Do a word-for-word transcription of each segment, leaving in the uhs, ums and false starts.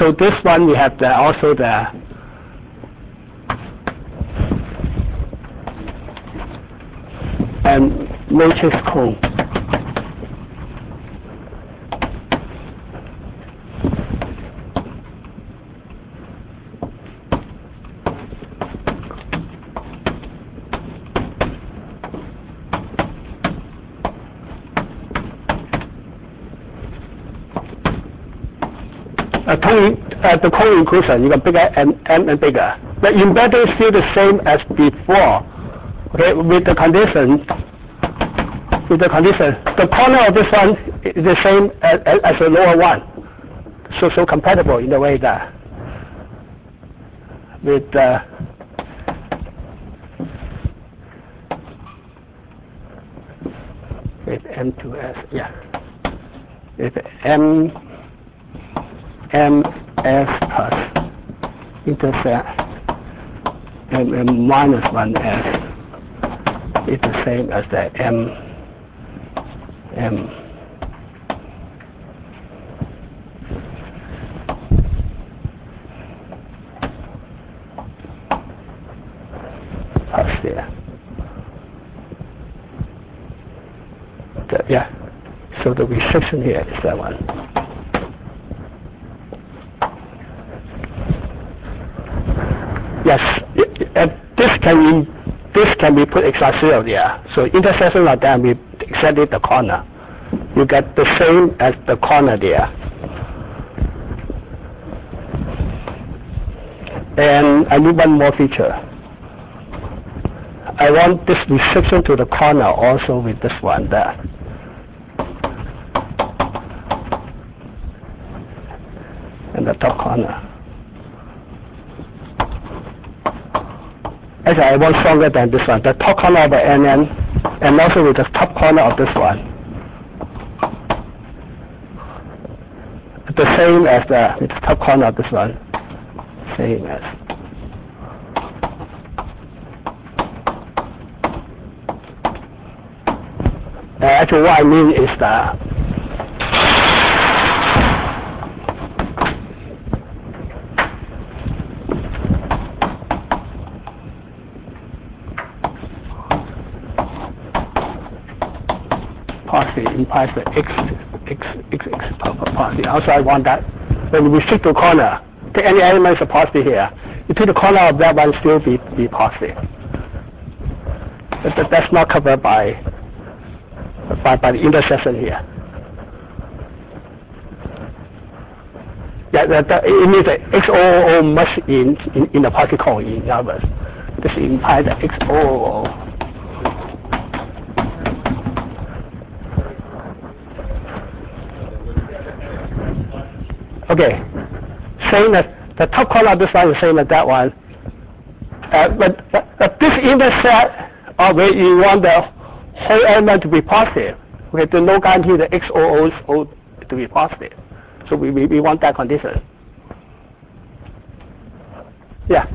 so this one we have the, also the and matrix cone. Uh, cone, uh, the cone inclusion, you got bigger and, and, and bigger. The embedding is still the same as before. Okay, with the condition, with the condition, the corner of this one is the same as, as the lower one. So, so compatible in the way that with uh, with M two S, yeah, with M. M S plus intersect M, M minus one S is the same as the M M plus there. The, yeah, so the restriction here is that one. Yes, uh, this can this can be put exactly zero there. So intersection of that we exactly the corner. You get the same as the corner there. And I need one more feature. I want this restriction to the corner also with this one there. And the top corner. Actually, I want stronger than this one. The top corner of the N N, and also with the top corner of this one. The same as the, with the top corner of this one. Same as. Uh, actually, what I mean is that policy implies the x, x, x, x policy. Also, I want that when we restrict the corner, take any elements of policy here, you take the corner of that one still be, be policy. But that, that's not covered by, by, by the intersection here. Yeah, that, that, it means that X O O O must in, in, in the policy cone, in other words. This implies that X O O O. Okay, same as the top corner of this one is the same as that one. Uh, but, but, but this intercept of where you want the whole element to be positive. Okay, there's no guarantee the X O O to be positive. So we, we, we want that condition. Yeah.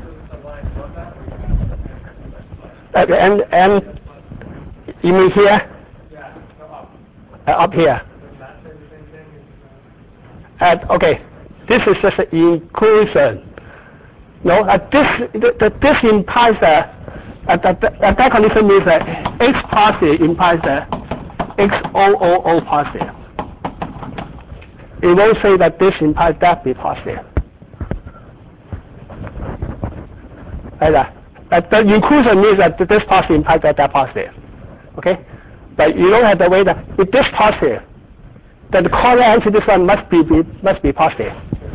Uh, and, and you mean here? Uh, up here. Uh, okay, this is just an inclusion. No, uh, this the, the, this implies that uh, that, that, that condition means that X positive implies that X O O O positive. It won't say that this implies that be positive. Like that. Uh, the inclusion means that this positive implies that that positive. Okay, but you don't have the way that with this positive, that the corner answer this one must be, be must be positive.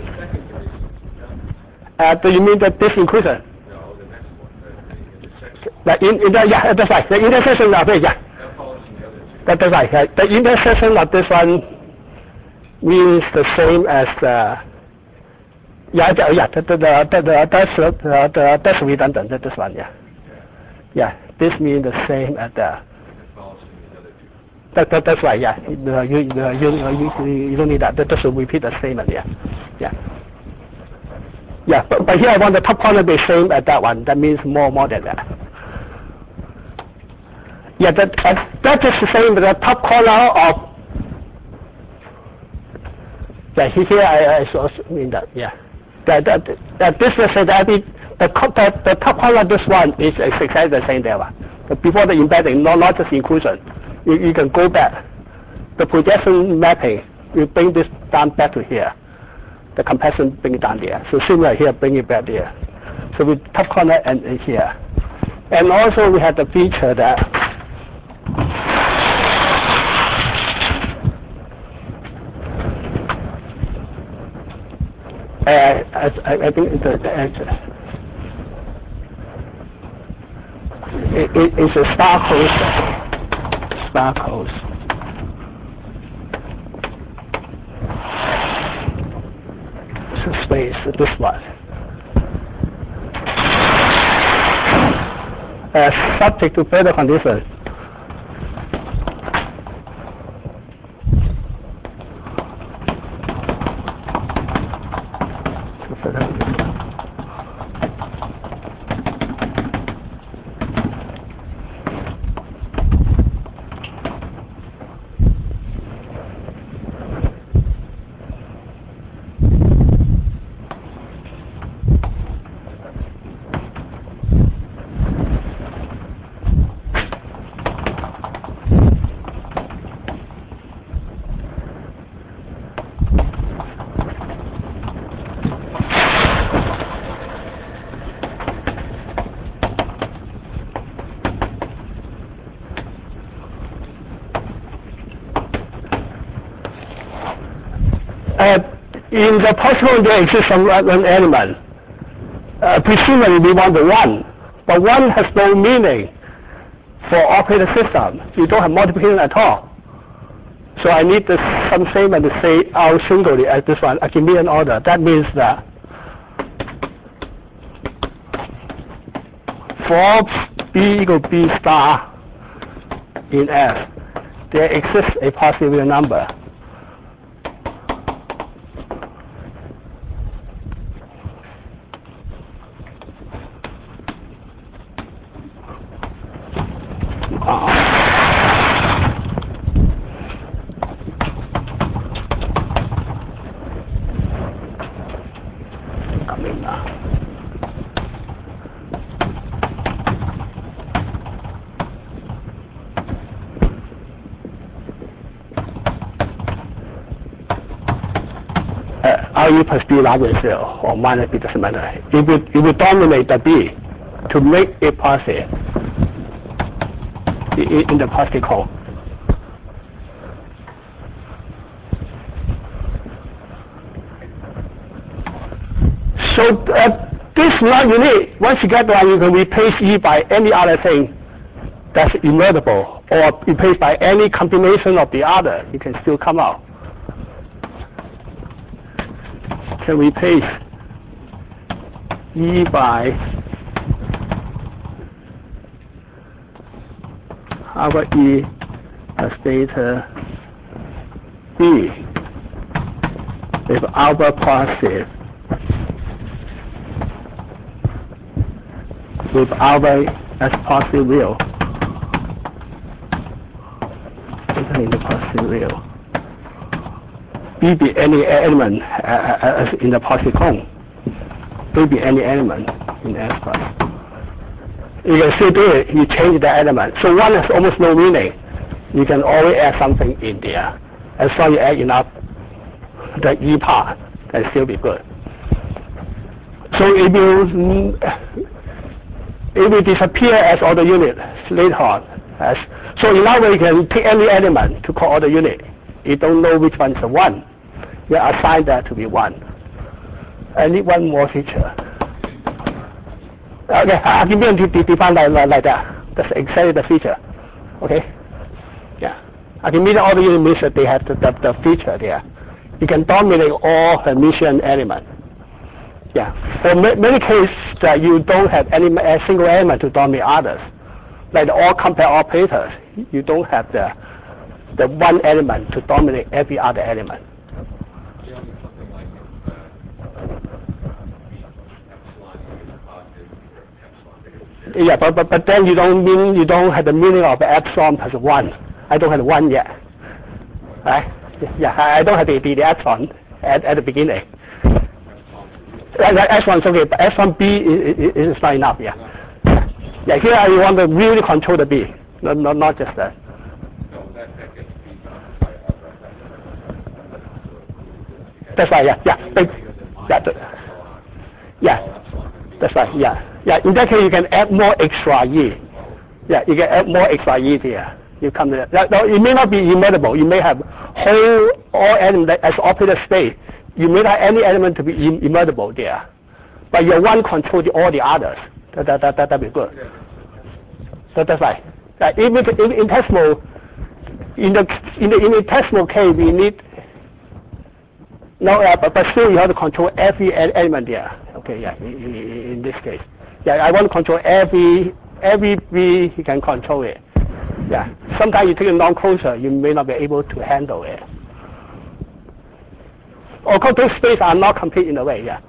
Uh, do you mean that this inclusion? No, the next one, the, the intersection. The in, in the, yeah, that's right. The intersection of it, yeah. That follows from the other two. That, that's right. Yeah. The intersection of this one means the same as the. Yeah, the, yeah. The, the, the, the, that's the, the, that's redundant. That this one, yeah. Yeah. This means the same as the. That, that, that's right, yeah. You, you, you, you, you don't need that. That just repeat the statement, yeah. Yeah. Yeah, but, but here I want the top corner to be same as that one. That means more more than that. Yeah, that, uh, that is the same with the top corner of Yeah, here I, I also mean that, yeah. That, that, that this is that the, the, the, the top corner of this one is exactly the same there. But before the embedding, not, not just inclusion. You, you can go back. The projection mapping, you bring this down back to here. The compression bring it down there. So similar here, bring it back there. So with top corner and, and here. And also we have the feature that uh, I, I think the, the it, it, it's a star coast. Star coast. It's a space, this one. Uh, subject to further conditions. Uh, in the possible there exists some one element. Uh, presumably we want the one, but one has no meaning for operator system. You don't have multiplication at all. So I need this, some statement to say out singly as this one, Archimedean order. That means that for B equal B star in F, there exists a positive real number. R E plus B larger than zero or minus B doesn't matter. It will, it will dominate the B to make it positive in, in the positive cone. So uh, this is not unique. Once you get one, you can replace E by any other thing that's immutable, or replace by any combination of the other. You can still come out. Can replace E by alpha E plus beta B with alpha positive with alpha as positive real in the positive real. B be any element uh, as in the positive cone. B be any element in S plus. You can still do it. You change the element. So one has almost no meaning. You can always add something in there. As long as you add enough the E part, can still be good. So it will it will disappear as order unit later on. As, so in that way, you can take any element to call order unit. You don't know which one is the one. You assign that to be one. I need one more feature. Okay, I can be defined like, like that. That's exactly the feature. Okay? Yeah. I can mean order unit means that they have the, the, the feature there. You can dominate all Hermitian elements. Yeah. For ma many cases that you don't have any a single element to dominate others. Like the all compare operators, you don't have the the one element to dominate every other element. Yeah, something like if uh, epsilon is positive or epsilon bigger than zero. Yeah, but, but but then you don't mean you don't have the meaning of epsilon plus one. I don't have one yet. Right? Yeah, I don't have the, the, the epsilon. at, at the beginning. S one is okay, but S one B is, is not enough, yeah. Yeah, here you want to really control the B, not, not, not just that. No, that, that gets feedback by other. That's right, yeah, yeah. But, yeah, yeah, that's right, yeah. Yeah, in that case you can add more extra E. Yeah, you can add more extra E there. You come to that. Now, it may not be immutable. You may have whole all element as operator state. You may not have any element to be Im immutable there, but your one control the, all the others. That that that that that'd be good. That, that's right. That even in infinitesimal, in the in the infinitesimal case, we need no, uh, but, but still you have to control every element there. Okay, yeah. In, in, in this case, yeah, I want to control every every B. You can control it. Yeah. Sometimes you take a non-closure, you may not be able to handle it. Of course, those spaces are not complete in a way, yeah.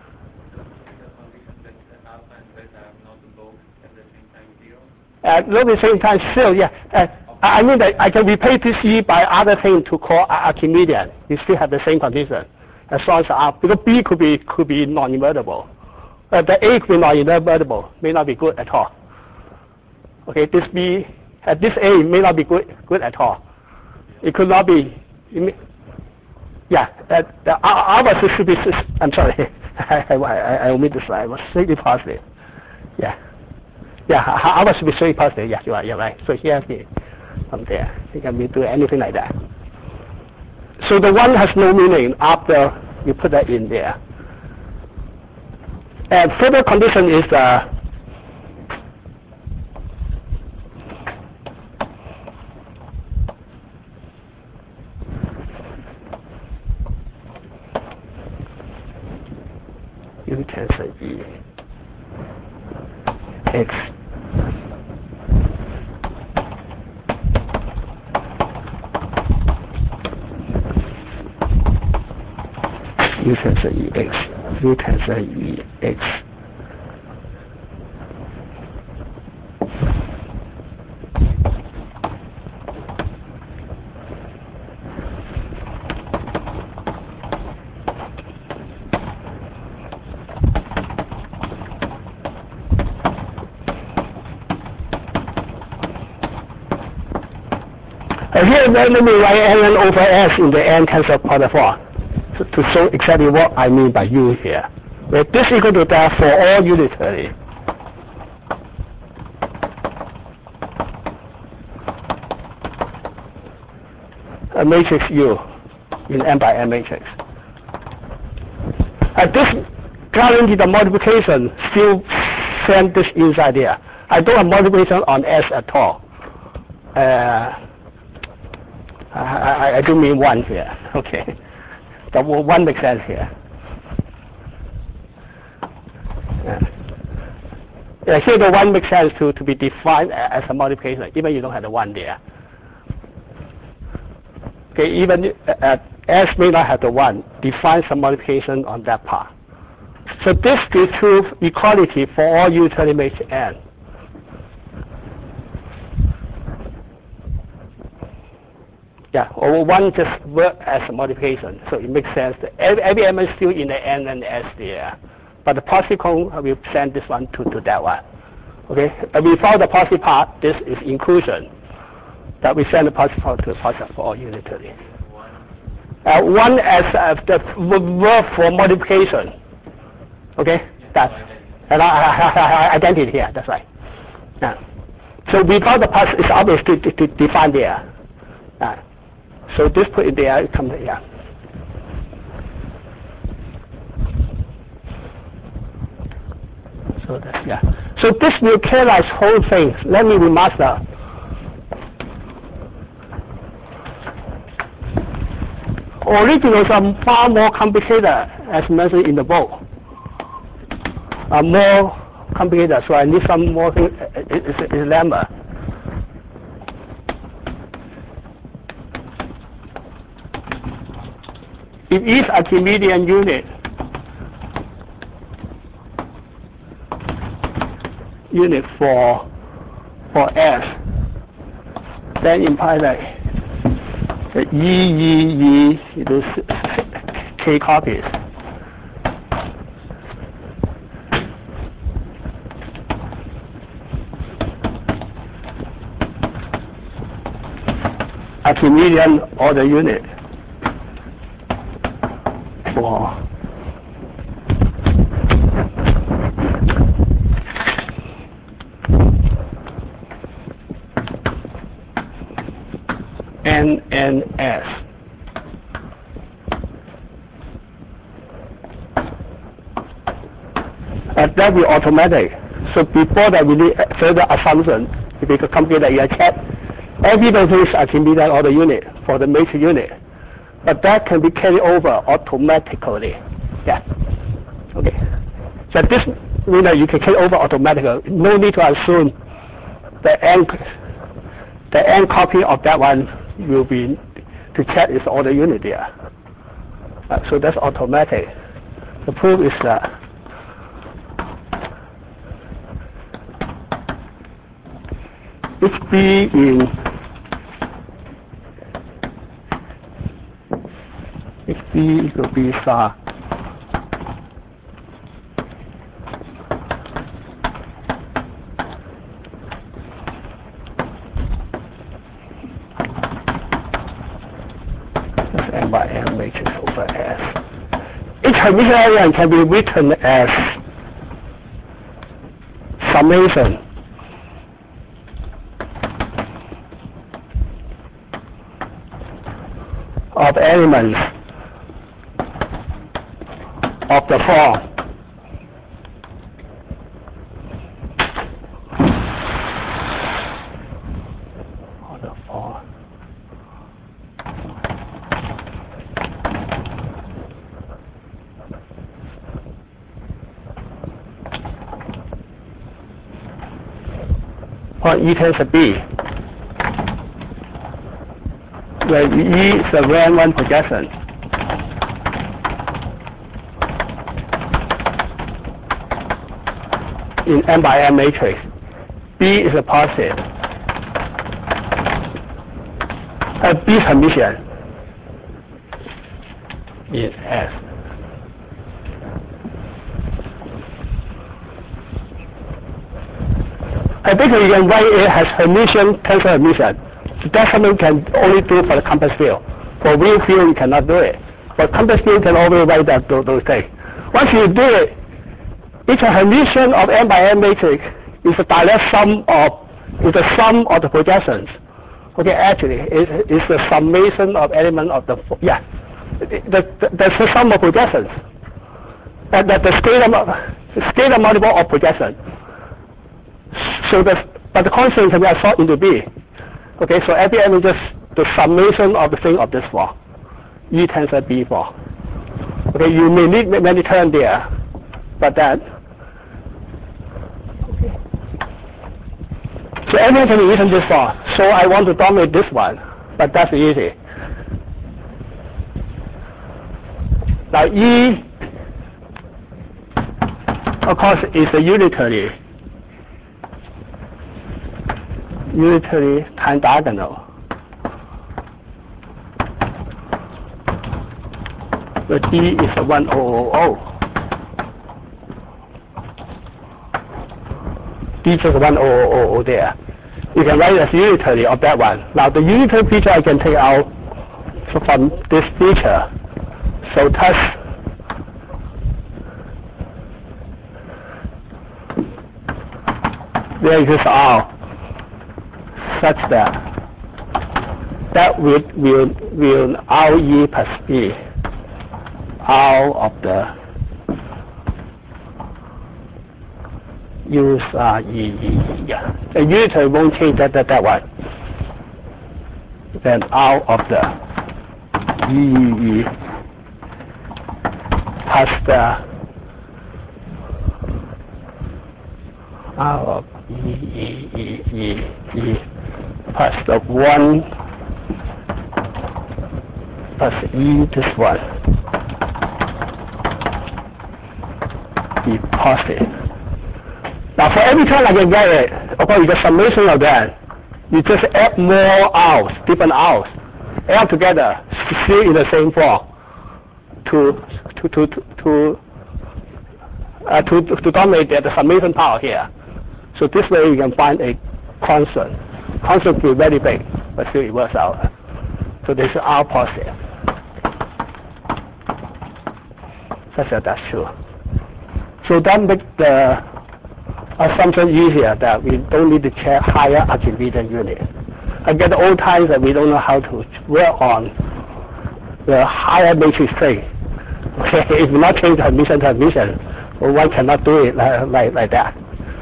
Uh, not at the same time, still, yeah. Uh, I mean that I can replace this E by other thing to call Archimedean. You still have the same condition, as long as R, because B could be could be non-invertible. Uh, the A could be non-invertible, may not be good at all. Okay, this B, uh, this A may not be good good at all. It could not be. It may, yeah, uh, the alpha should be. I'm sorry, I I I, I omit this slide. I was strictly positive. Yeah. Yeah, alpha should be strictly positive. Yeah, you're right. You're right. So here, from there, you can be do anything like that. So the one has no meaning after you put that in there. And further condition is uh, U tensor E X U tensor E X U tensor E X Uh, here, let me write N over S in the N tensor product form to, to show exactly what I mean by U here. Right? This equal to that for all unitary. A matrix U in N by N matrix. Uh, this guarantee the multiplication still send this inside there. I don't have multiplication on S at all. Uh, I, I, I do mean one here, okay. The one makes sense here. Yeah. Yeah, here the one makes sense to, to be defined as a multiplication, even you don't have the one there. Okay, even uh, S may not have the one, define some multiplication on that part. So this is true equality for all unitary matrix N. Yeah, or one just work as a multiplication, so it makes sense. That every, every element is still in the N and S there, but the positive cone will send this one to, to that one. Okay, but without the positive part, this is inclusion. That we send the positive part to the positive for all unitary. Uh, one as uh, the verb for multiplication. Okay, that's and I, I, I, I identity here. That's right. Yeah. So without the positive, it's obvious to, to, to define there. Uh, So this put it there, it comes here. So that, yeah. So this will characterize whole thing. Let me remaster. Originals are far more complicated, as mentioned in the book. Are more complicated, so I need some more thing. It's, it's lemma. It is a Archimedean unit. Unit for for S. Then imply that the E E E it is k copies. Archimedean order unit for N N S. And that will be automatic. So before that, we need further assumption. If we could compute that you check every notation Archimedean order unit for the matrix unit, but that can be carried over automatically. Yeah. Okay. So this means that you can carry over automatically. No need to assume the n the n copy of that one will be to check its order unit there. Uh, so that's automatic. The proof is that if B in if B equal B star that's M by M matrix over S. Each Hermitian element can be written as summation of elements of the form of the form or E tends to B, where E is a rank one projection. In M by M matrix, B is a positive. Uh, B Hermitian in S. I think you can write it as Hermitian tensor Hermitian. So that's something you can only do for the compass field. For real field, you cannot do it. For compass field, you can always write that those, those things. Once you do it, each Hermitian of M by M matrix is a direct sum of is the sum of the projections. Okay, actually, it, it's the summation of element of the yeah. The, the, that's the sum of projections. That the, the scalar the scalar multiple of projection. So the but the constant can be absorbed into B. Okay, so every element is the summation of the thing of this form. E tensor B form. Okay, you may need many terms there, but that. Okay. So everything can be written this form. So I want to dominate this one, but that's easy. Now E, of course, is a unitary. Unitary time diagonal. The D is a one thousand. D is a one thousand there. You can write as unitary of that one. Now the unitary feature I can take out from this feature. So thus there is R such that that will will will R E plus B R of the use R E E. Yeah, the unitary won't change that that that one. Then R of the E E E plus the R of E E E E E plus the one plus E this one be positive. Now for every time I can get it, of course, the summation of that, you just add more R's, different R's, add together, still in the same form, to to to to to to, uh, to, to dominate the summation power here. So this way you can find a constant. Constant will be very big, but still it works out. So this is R positive. Such that that's true. So that makes the assumption easier that we don't need to check higher Archimedean unit. Again, the old times that we don't know how to work on the higher matrix tree. Okay, if we not change transmission transmission, well, one cannot do it like, like, like that.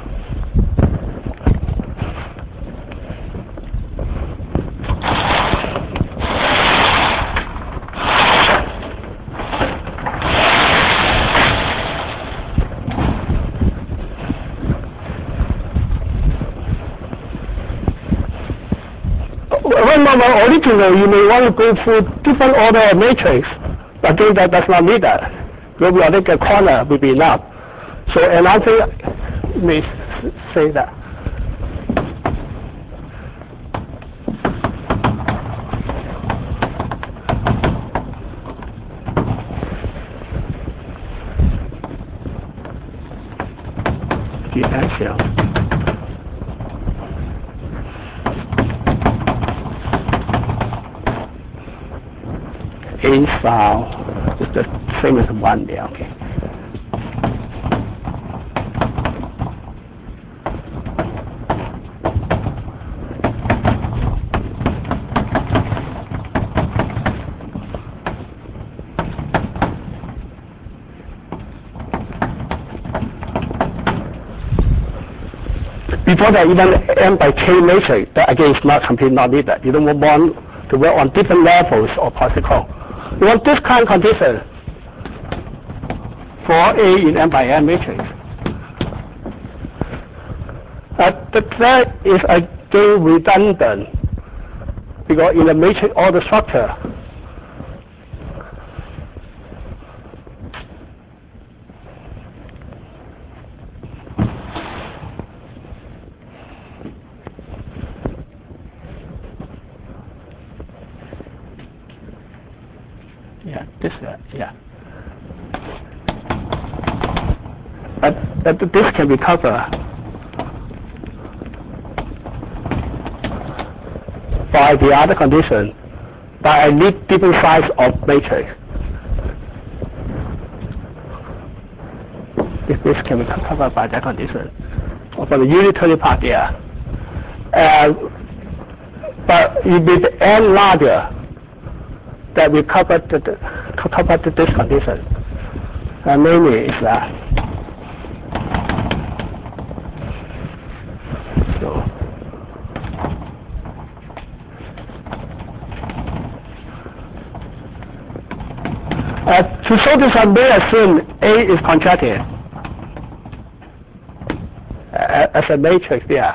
Well, originally, you may want to go through different order of matrix, but again, that does not need that. Maybe I think a corner will be enough. So another thing may say that. The axiom. A file is the same as one there, okay. Before that, even M by K matrix, that again is not completely not needed. You don't want to work on different levels of particle. You want this kind of condition for A in M by N matrix. Uh, that is again redundant because in the matrix order structure, yeah, this, uh, yeah. But, but this can be covered by the other condition, but I need different size of matrix. If this can be covered by that condition, or for the unitary part there. Uh, but if the N larger, that we cover the, the cover the, this condition. And mainly is that. So, uh, to show this, I may assume A is contracted uh, as a matrix there.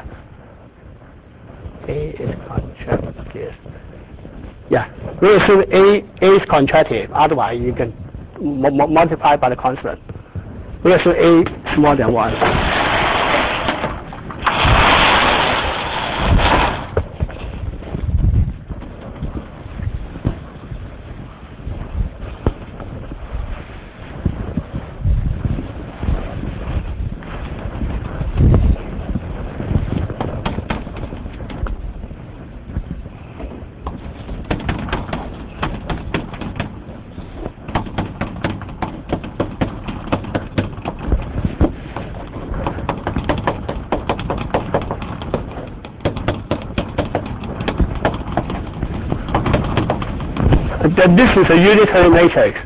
A is contracted. Yeah, we assume A, A is contracted, otherwise you can m multiply by the constant. We assume A is more than one. Then this is a unitary matrix.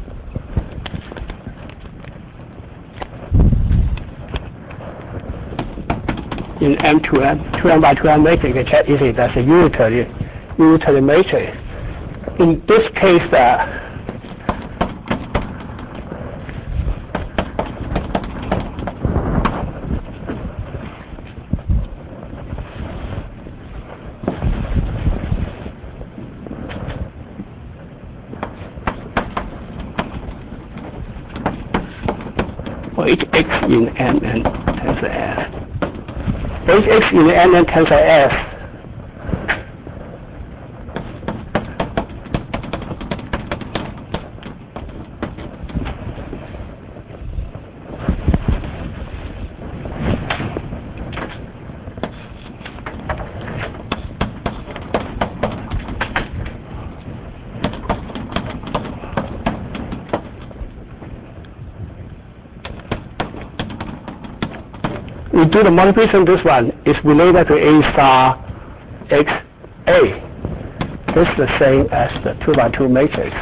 In M two M, two M by two M matrix, you can check easily that's a unitary, unitary matrix. In this case, uh, H X in N and tensor S. H X in N and tensor S. we do the multiplication. This one is related to A star X A. This is the same as the two by two matrix.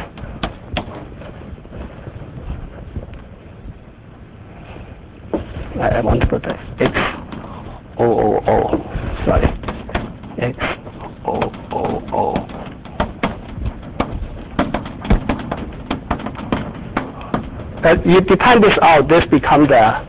I, I want to put that X O O O. Sorry, X O O O. And you define this out. This becomes the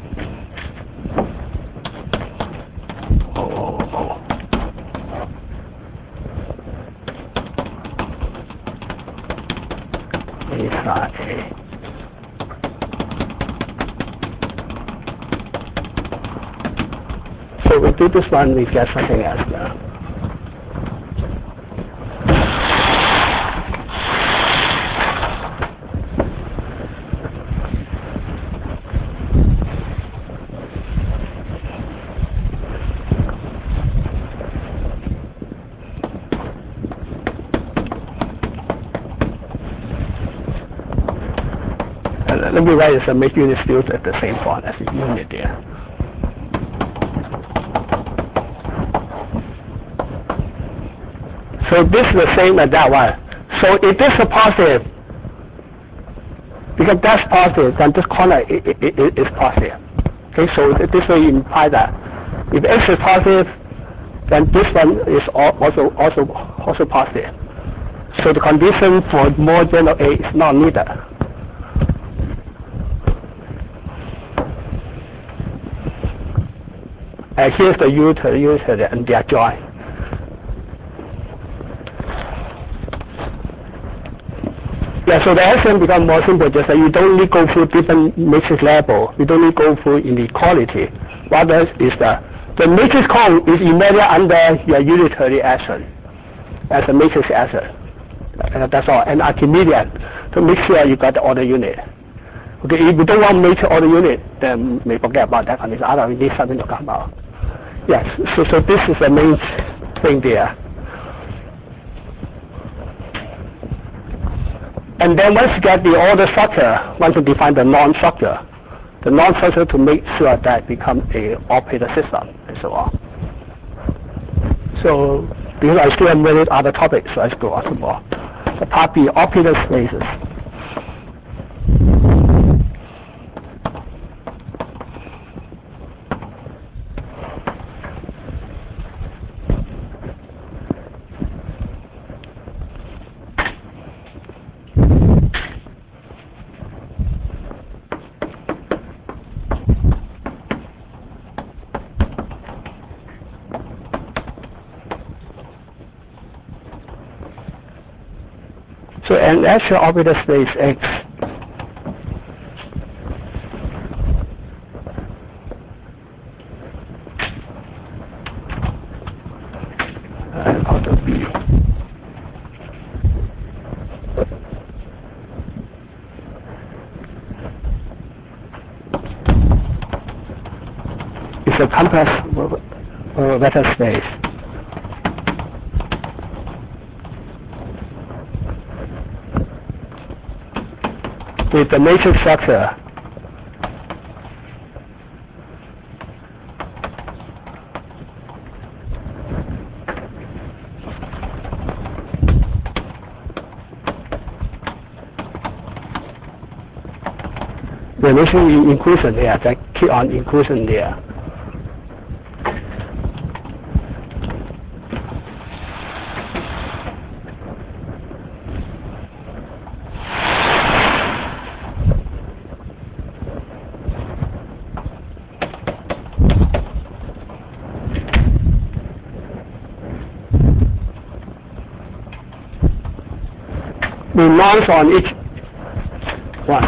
So we do this one, we get something else now. Uh, let me write as a make unit still at the same font as the unit there. So this is the same as that one. So if this is positive, because that's positive, then this corner is, is, is positive. Okay, so this way implies that if X is positive, then this one is also also also positive. So the condition for more general A is not needed. And here's the unitary, unitary, and they are joined. Yeah, so the action becomes more simple, just that you don't need to go through different matrix level. You don't need to go through inequality. What else is the, the matrix code is embedded under your unitary action as a matrix action. Uh, that's all. And Archimedean to make sure you got the order unit. Okay, if you don't want matrix order unit, then may forget about that condition. Otherwise, we need something to come out. Yes, so, so this is the main thing there. And then once you get the order structure, once you define the non-structure, the non-structure to make sure that becomes a operator system and so on. So because I still have many other topics, so let's go on to more. The part B, operator spaces. So an actual operator space X uh, out of B is a complex uh, vector space. With the matrix structure relation inclusion there, that keep on inclusion there. We nonce on each one.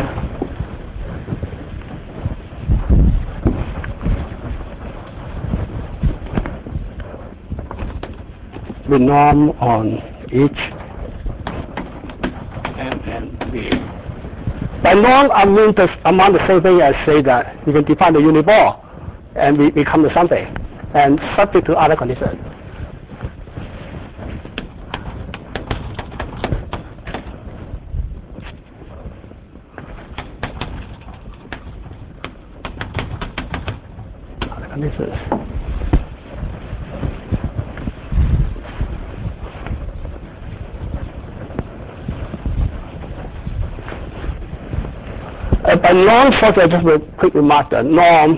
We norm on each M and B. By norm, I mean the amount the same thing as say that you can define the unit ball and we become the something and subject to other conditions. conditions. Uh, by norm structure, just a quick remark, the norm,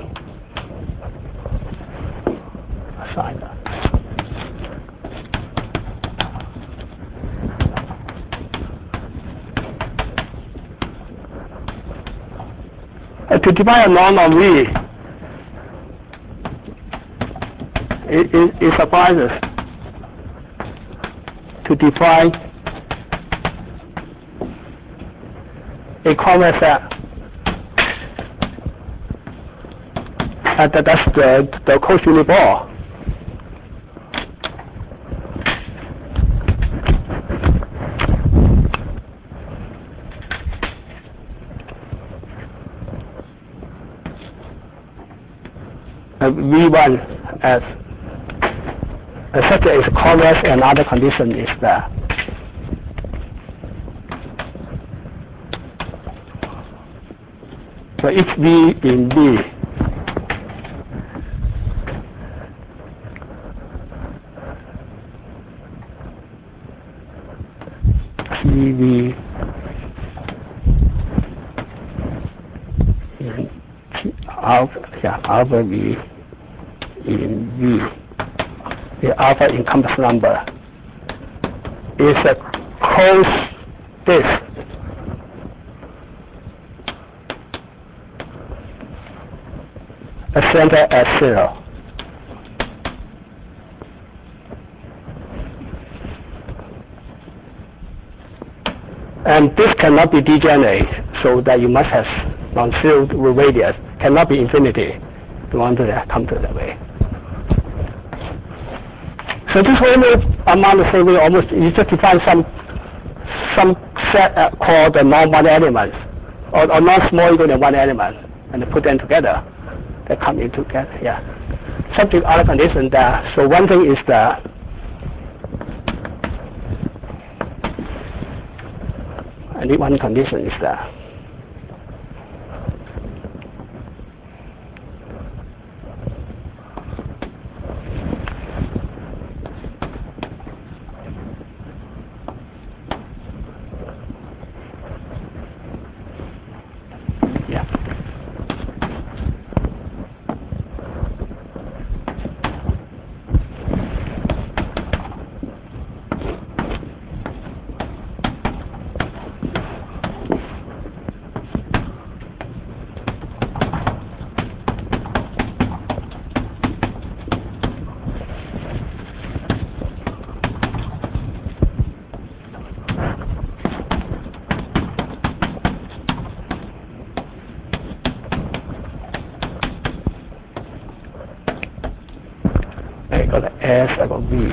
assign that. Uh, to define a norm on V, it, it, it suffices to define a convex set. Uh, that, that's the, the Cauchy unit ball. Uh, V one as uh, such is convex, and other condition is there. So each V in V P V in P alpha, yeah, alpha V in V, the alpha encompass number is a closed disk a center at zero. And this cannot be degenerate, so that you must have non-zero radius, cannot be infinity. You want to come to that way. So this whole amount of saving almost, you just define some some set uh, called the non-one elements, or, or non-small equal than one element, and put them together. They come in together, yeah. Subject other condition there. So one thing is the only one condition is that yeah. I got the S, I got V.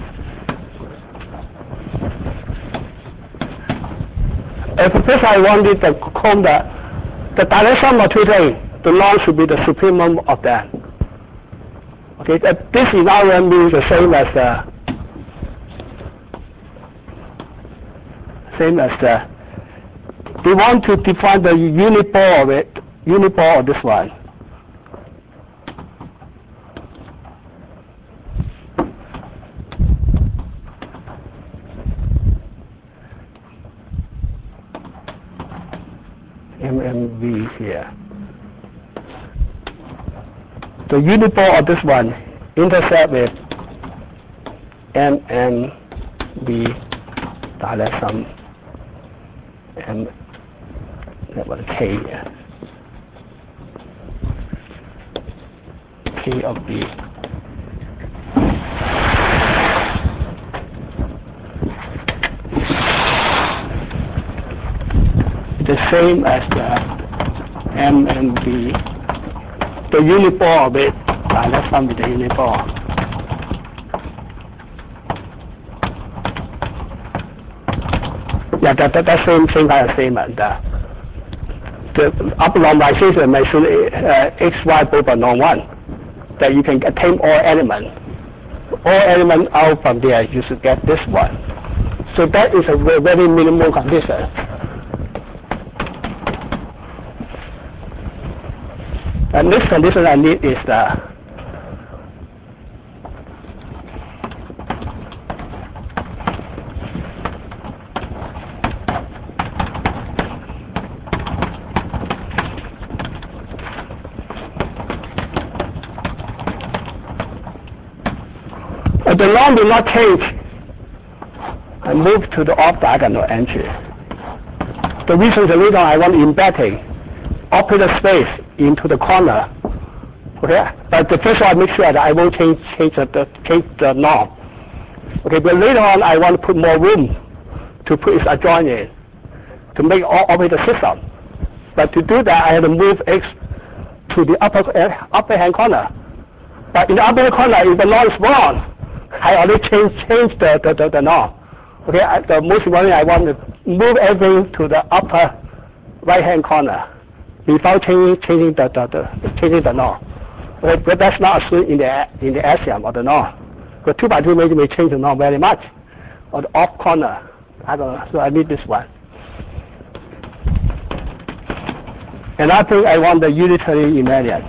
If first I wanted to comb the, the direct sum of two things, the norm should be the supremum of that. Okay, that this in our end means the same as the same as the we want to define the unit ball of it, unit ball of this one. M M V here. The unit ball of this one intersect with M M V direct sum M that was K here. K of V. The same as the M M V. The unit ball of it, direct sum with the unit ball. Yeah, that, that, that same, same kind of statement. Uh, the upper normalization mentioned uh, x, y both are non-one. That you can attain all elements. All elements out from there, you should get this one. So that is a very, very minimal condition. And this condition I need is the the norm will not change, I move to the off-diagonal entry. The reason is later on I want embedding operator space into the corner. Okay, but the first one I make sure that I won't change change the, the change the norm. Okay, but later on I want to put more room to put its adjoint in to make all operator system. But to do that I have to move X to the upper uh, upper hand corner. But in the upper hand corner, if the norm is wrong, I already change change the the, the, the norm. Okay, I, the most important I want to move everything to the upper right hand corner without changing changing the, the, the changing the norm. Okay, but that's not assumed in the in the axiom of the norm. But two by two maybe may change the norm very much. Or the off corner, I don't know. So I need this one. And I think I want the unitary invariant.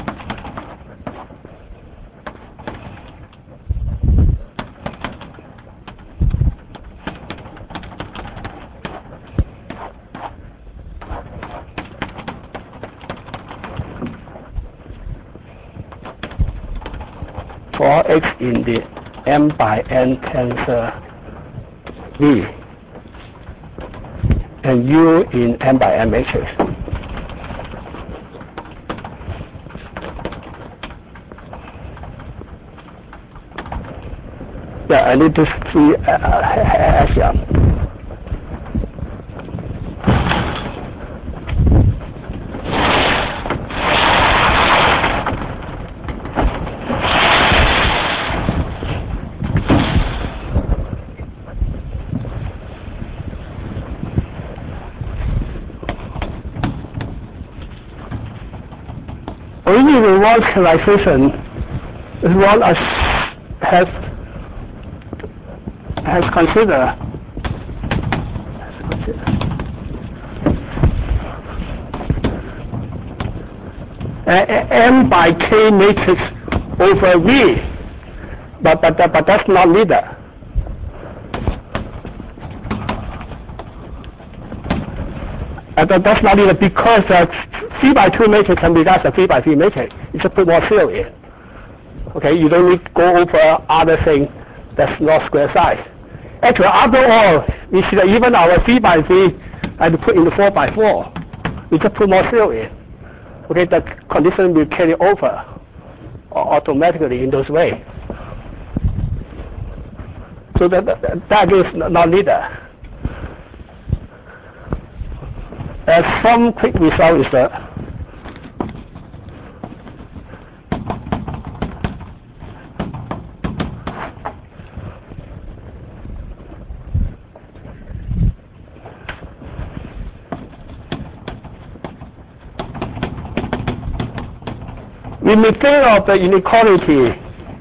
For X in the M by N tensor V and U in M by N matrix. Yeah, I need this three uh, axiom. Originally, the word characterization is what I has has considered uh, M by K matrix over V, but but but that's not needed. Uh, that, that's not needed because uh, three by two matrix can be as a three by three matrix. You just put more zero in. Okay, you don't need to go over other thing that's not square size. Actually, after all, we see that even our three by three I have to put in the four by four. We just put more zero in. Okay, the condition will carry over automatically in those ways. So that, that, that is not needed. As some quick result is that we may think of the inequality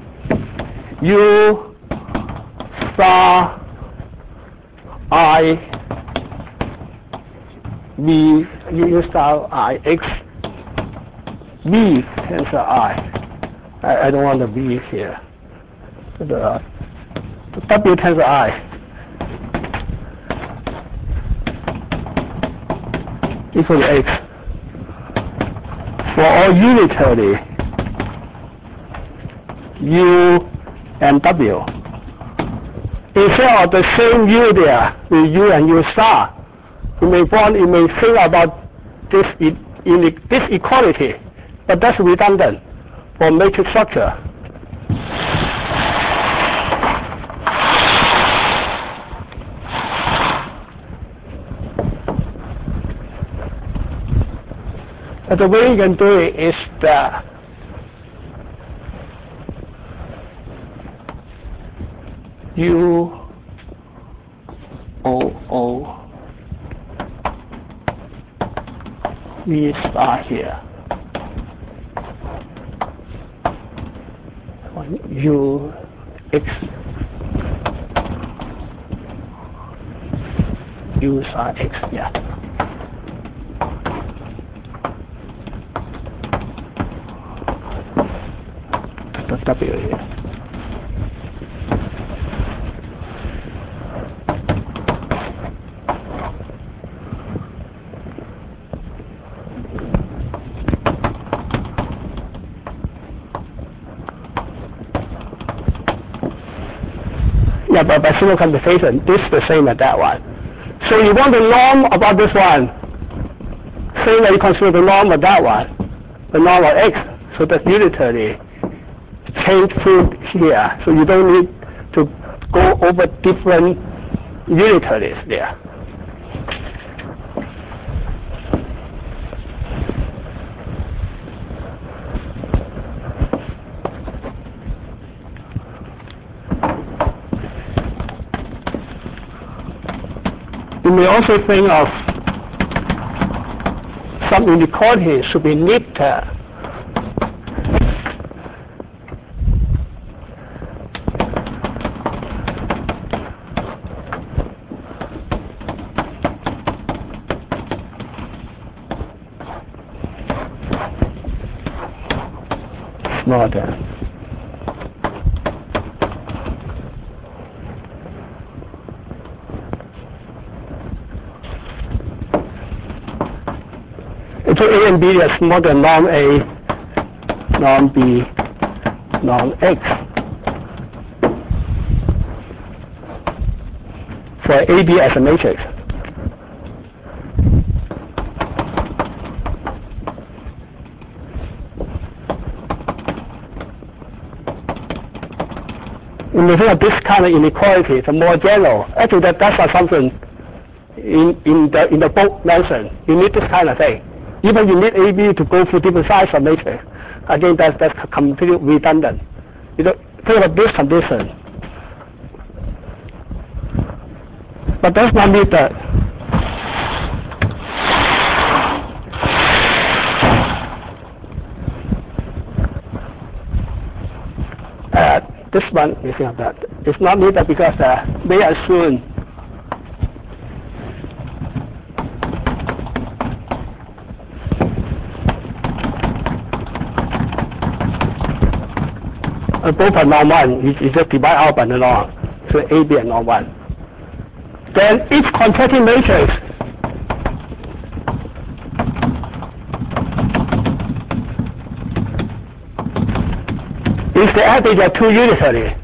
U star I V U star I X V tensor I. I, I don't want the V here. The, the W tensor I equal to X for all unitary U and W. Instead of the same U there with U and U star, you may want you may think about this in, in this equality, but that's redundant for matrix structure. But the way you can do it is that U O O V star here. U X U star X, yeah. The W here. Yeah, but by simple computation, this is the same as that one. So you want the norm about this one, same as you consider the norm of that one, the norm of x. So that's unitary change through here. So you don't need to go over different unitaries there. You may also think of some inequality should be neater. Smarter. So A and B is smaller than norm A, norm B, norm X. For A B as a matrix. When you think of this kind of inequality, the more general, actually that, that's assumption in, in, the, in the book mentioned. You need this kind of thing. Even you need A B to go through different size of matrix. Again, that's, that's completely redundant. You know, think about this condition. But that's not need that. Uh, this one, you think of that. It's not needed because uh, they assume Uh, both are norm one, you, you just divide out by the norm. So A, B, and norm one. Then each contracting matrix is the average of two unitary.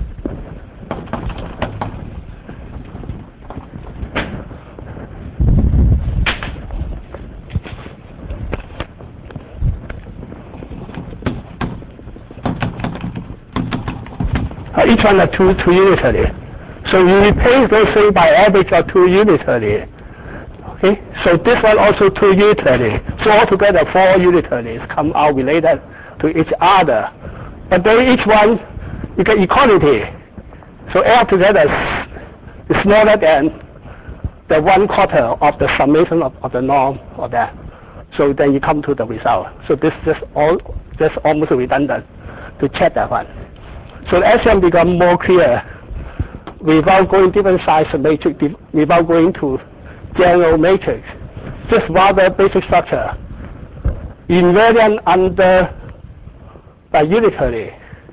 Each one are two, two unitary. So you replace those three by average of two unitary. Okay, so this one also two unitary. So altogether four unitaries come out related to each other. But then each one, you get equality. So altogether is smaller than the one quarter of the summation of, of the norm of that. So then you come to the result. So this is all just almost redundant to check that one. So the S M becomes more clear without going different size of matrix, without going to general matrix. Just rather basic structure. Invariant under by unitary.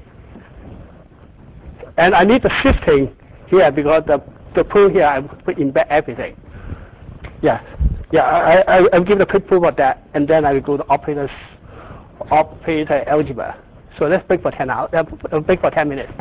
And I need the shifting here because the, the proof here I put in back everything. Yeah. Yeah, I, I, I'll give the quick proof of that, and then I will go to operators, operator algebra. So let's break for ten hours. Uh, break for ten minutes.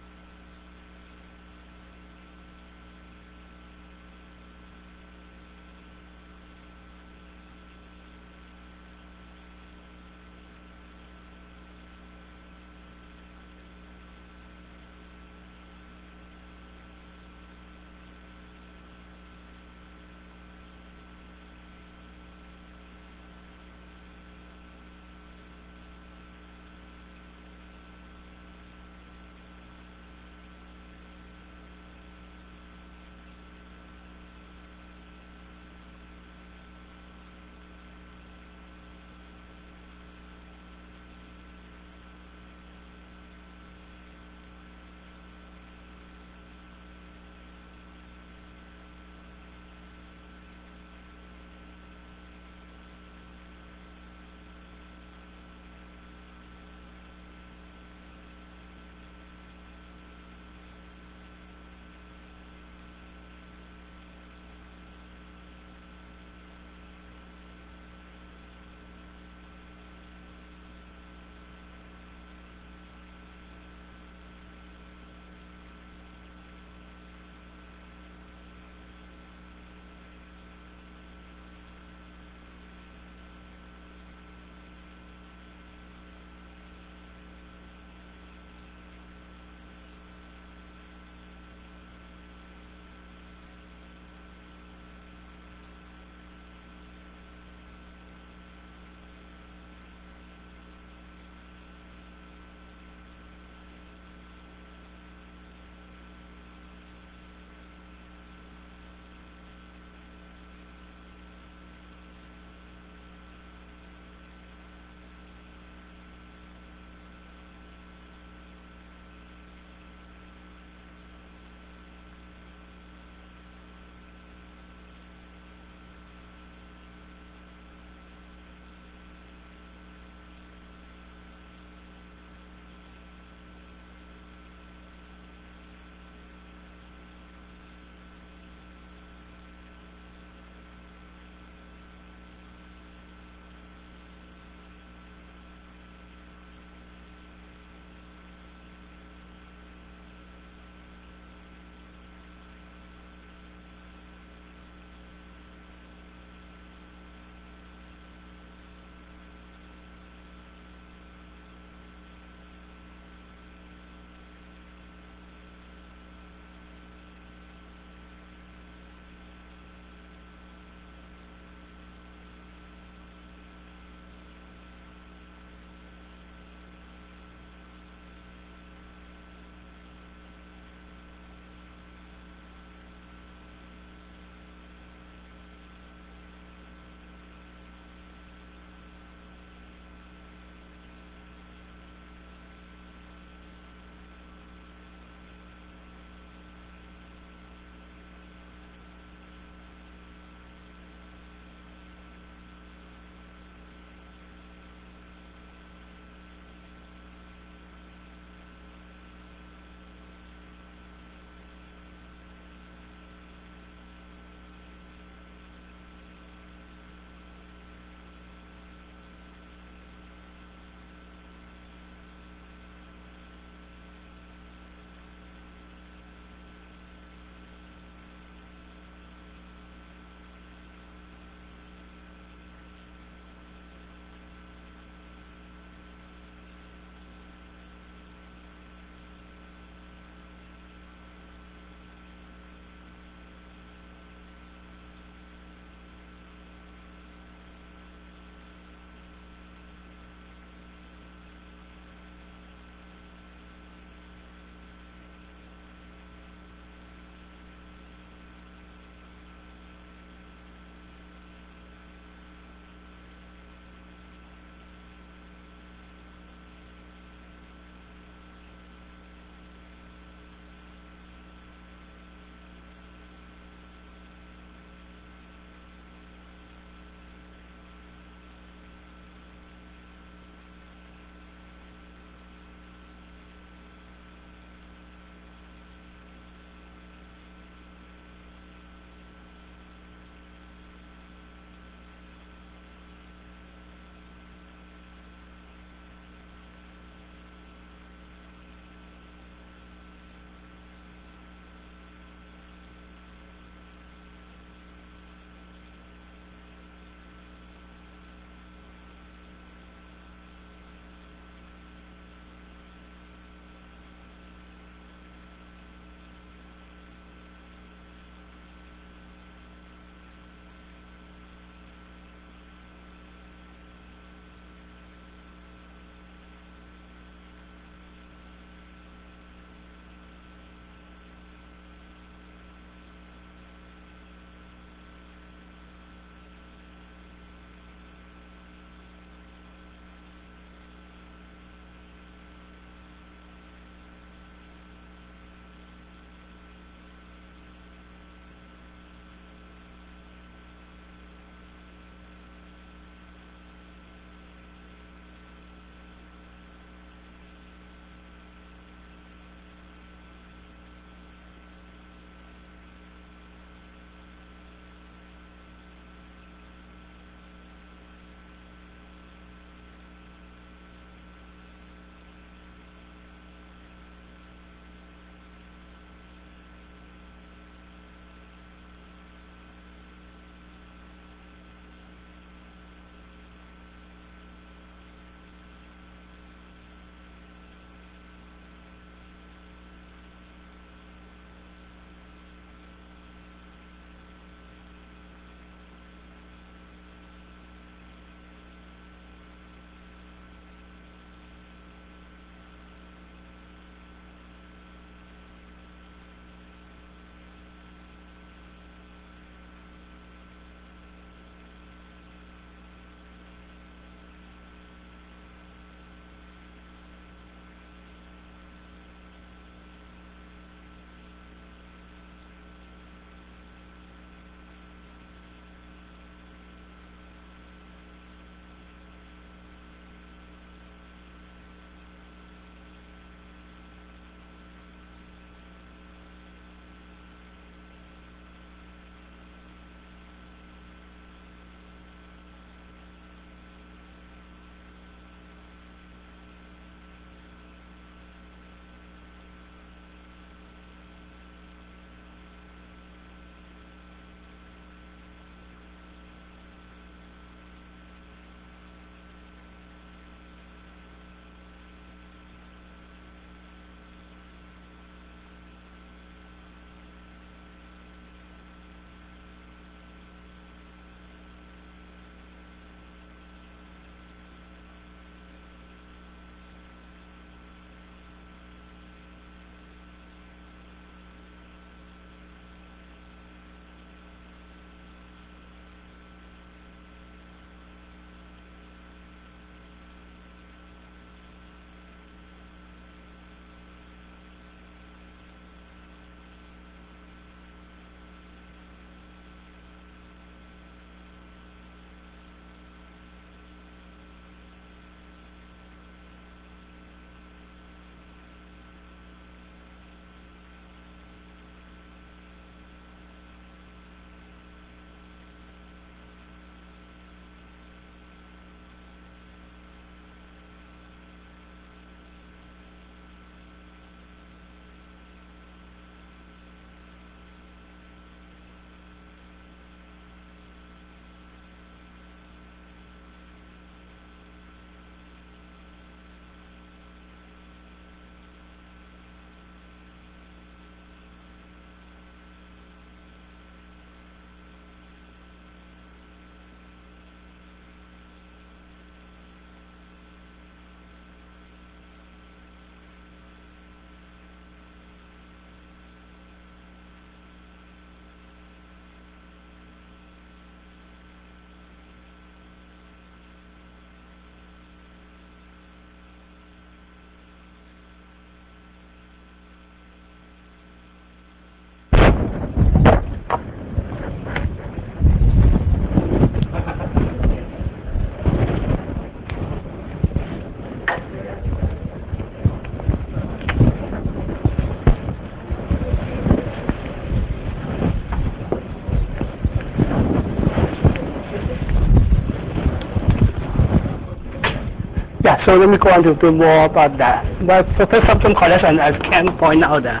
Yeah, so let me go on to do more about that. But for first substance collection, as Ken pointed out that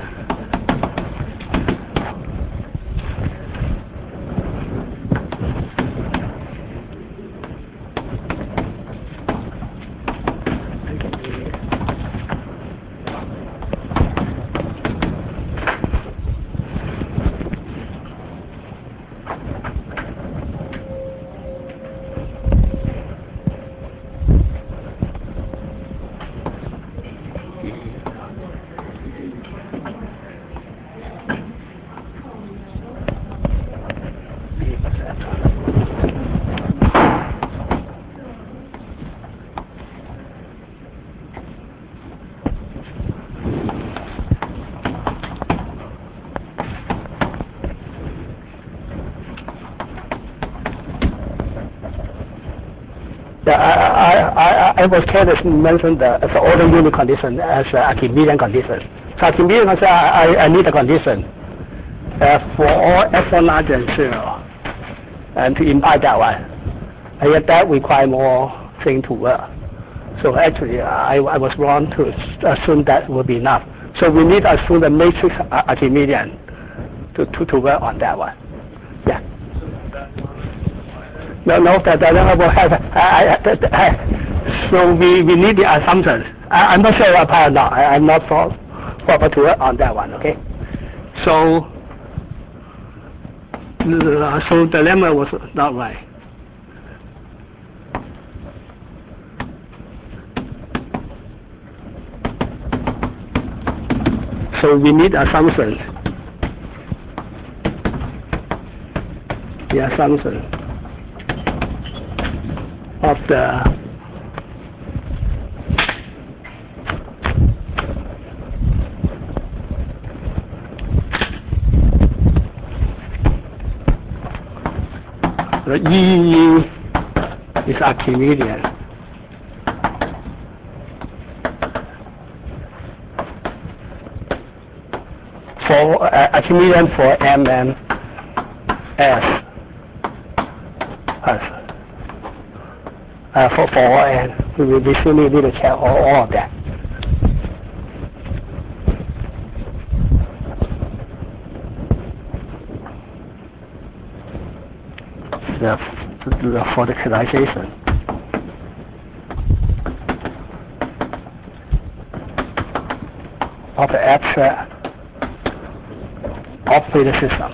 Yeah, I, I, I, I was careless to mention the, the order unit condition as an Archimedean condition. So Archimedean condition, I, I need a condition uh, for all epsilon larger than zero, and to imply that one. And yet that requires more thing to work. So actually, I, I was wrong to assume that would be enough. So we need to assume the matrix Archimedean to, to, to work on that one. Yeah. No, no, that doesn't have. I, I, I, so we, we need the assumption. I, I'm not sure about that. I, I'm not for, for to work on that one. Okay. So, so the lemma was not right. So we need assumption. The assumption of the the E is Archimedean. For uh, Archimedean for M and S. Uh, for, for all n, we will be still need to check all, all of that. The, the, for the characterization of the abstract operator system.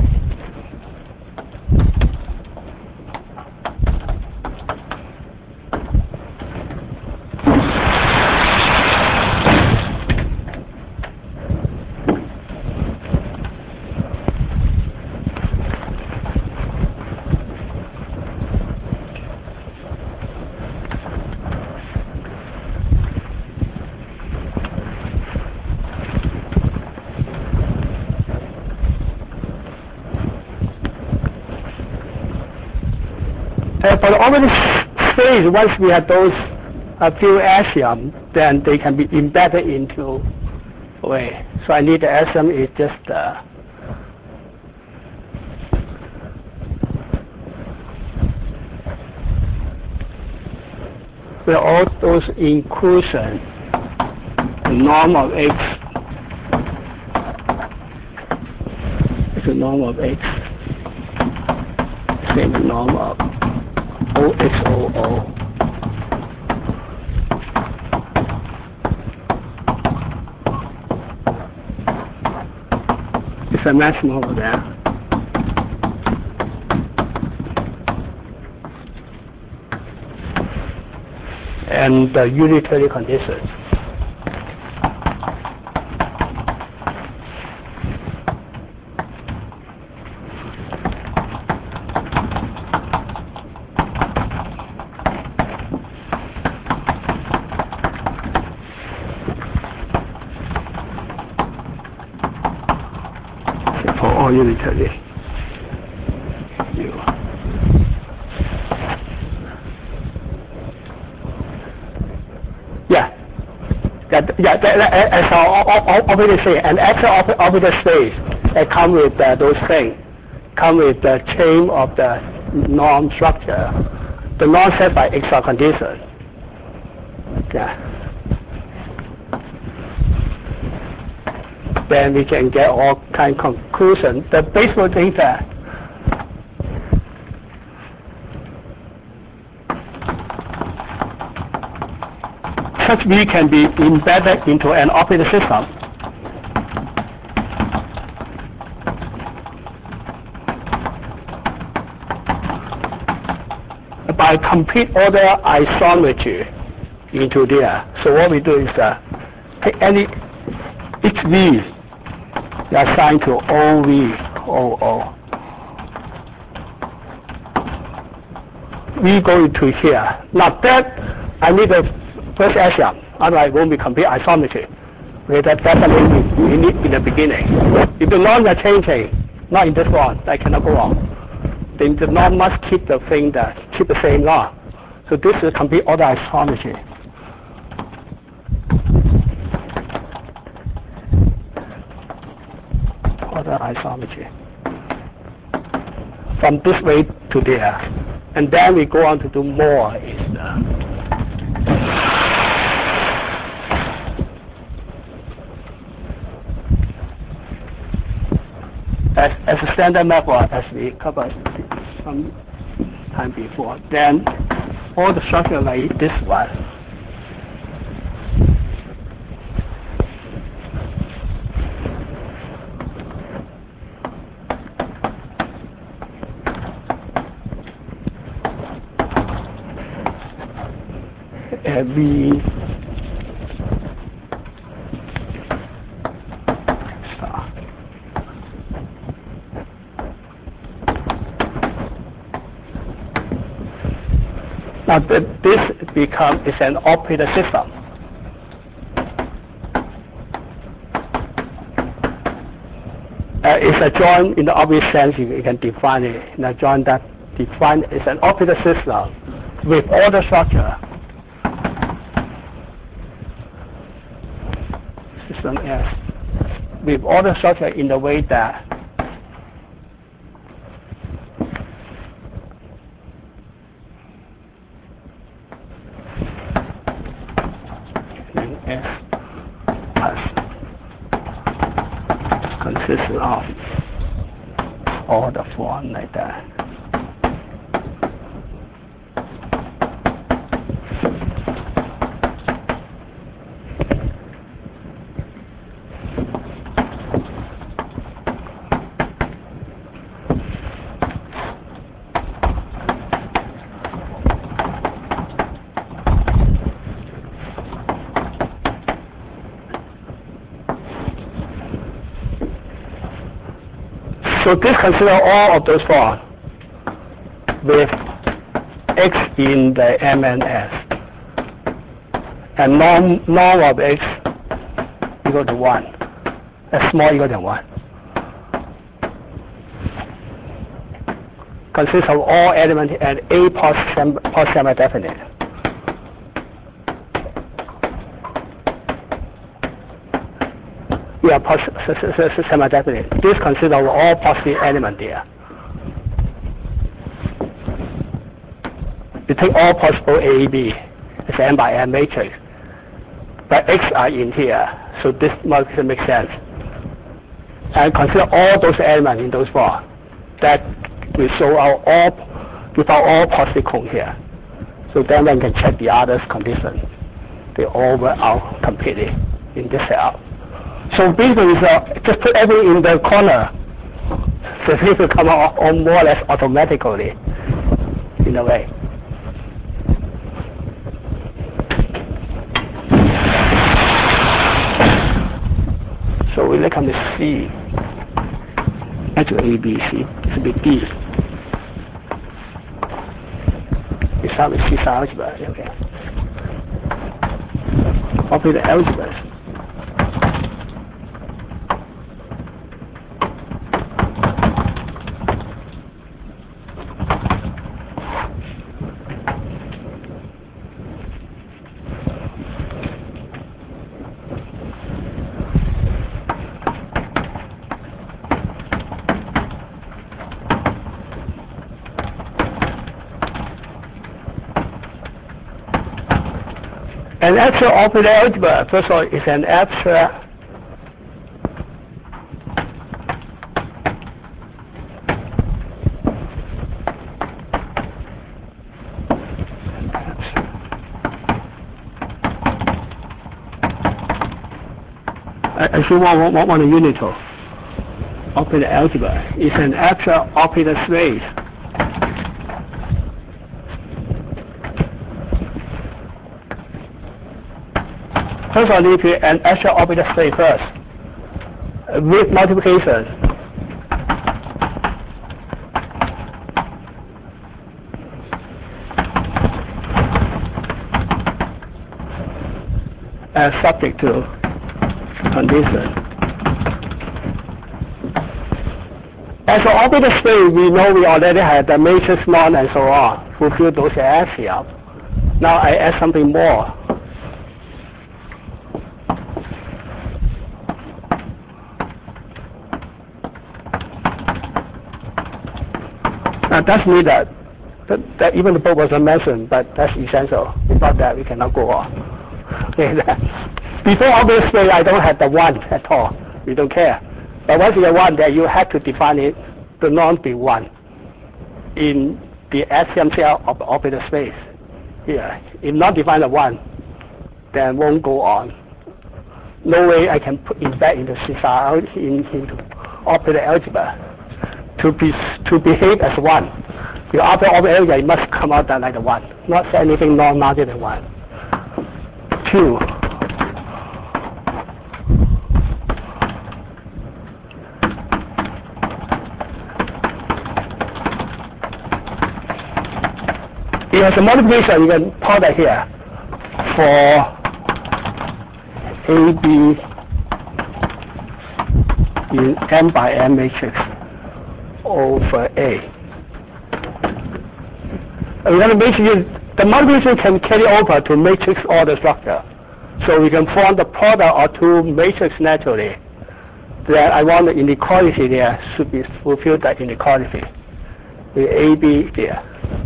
Uh, for the operator space, once we have those a few axioms, then they can be embedded into a way. So I need the axiom is just uh, where all those inclusion, the norm of X, is the norm of X, same norm of O X O O. It's a maximum of that. And the unitary conditions. For all unitary. Yeah. That, yeah, that, that, as our operator say, an actual operator space that come with uh, those things, come with the chain of the norm structure, the norm set by extra condition. Yeah. Then we can get all kind of conclusion. The basic thing that such V can be embedded into an operating system. By complete order isometry into there. So what we do is uh, take any each V assigned to O V O O. We go into here. Now that I need a first axiom, otherwise it won't be complete isometry. Okay, that, that's something we need in the beginning. If the norms are changing, not in this one, that cannot go on. Then the norm must keep the thing that keep the same norm. So this is complete order isometry. Order isometry. From this way to there. And then we go on to do more is the As, as a standard method, as we covered some time before, then all the structure like this one. And we Now this becomes is an operator system. Uh, it's a joint in the obvious sense. You, you can define it in a joint that define is an operator system with order structure. System S with order structure in the way that S plus consists of all the form like that. So this consider all of those forms with x in the M and S, and norm, norm of x equal to one, s small equal to one. Consists of all elements and A post semi-definite. Yeah, post semi-definite. This consists of all positive elements there. You take all possible A, B, it's an n by n matrix, but X are in here, so this must make sense. And consider all those elements in those four. That we show our all without all positive cone here. So then one can check the others condition. They all work out completely in this setup. So basically, uh, just put everything in the corner. So it will come out more or less automatically, in a way. So we look at the C. Actually, A, B, C. This will be D. We start with C algebra. Okay. Copy the algebra. An actual operator algebra, first of all, is an abstract I should want, want, want a unit of operator algebra. It's an abstract operator space. First of all, if you an abstract operator space first with multiplication. As subject to condition. As for operator space, we know we already had the matrix norm and so on, fulfill those axioms. Now I add something more. Now that's me that, that, that even the book wasn't mentioned, but that's essential. Without that, we cannot go on. Okay, before operator space, I don't have the one at all. We don't care. But once you have one, then you have to define it to not be one in the axiom cell of the operator space. Here, if not define a one, then won't go on. No way I can put it back into C S R in, into operator algebra to be to behave as one. The operator algebra it must come out like a one, not say anything non larger than one. Two. It has a multiplication, you can plot that here for A B in M by M matrix over A. And then the matrix, the multiplication can carry over to matrix order structure. So we can form the product of two matrices naturally. That I want the inequality there should be fulfilled that inequality with A B there.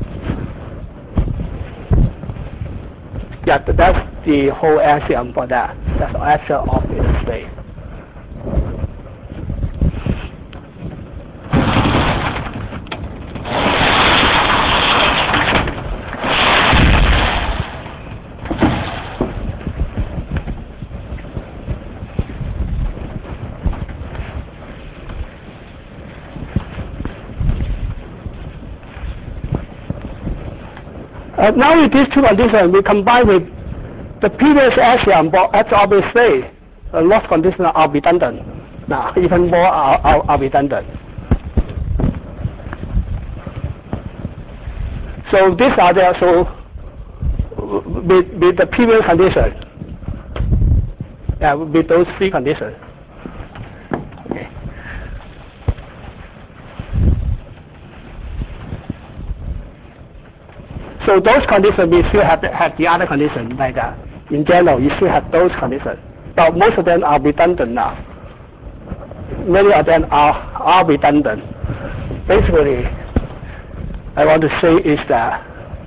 Yeah, that's the whole axiom for that. That's the axiom of the space. Uh, now with these two conditions, we combine with the previous axiom for X operator space. Uh, loss conditions are redundant. Now, even more are, are, are redundant. So these are there. So with, with the previous condition, yeah, with those three conditions. Okay. So those conditions, we still have, have the other conditions like that. In general, you still have those conditions. But most of them are redundant now. Many of them are, are redundant. Basically, I want to say is that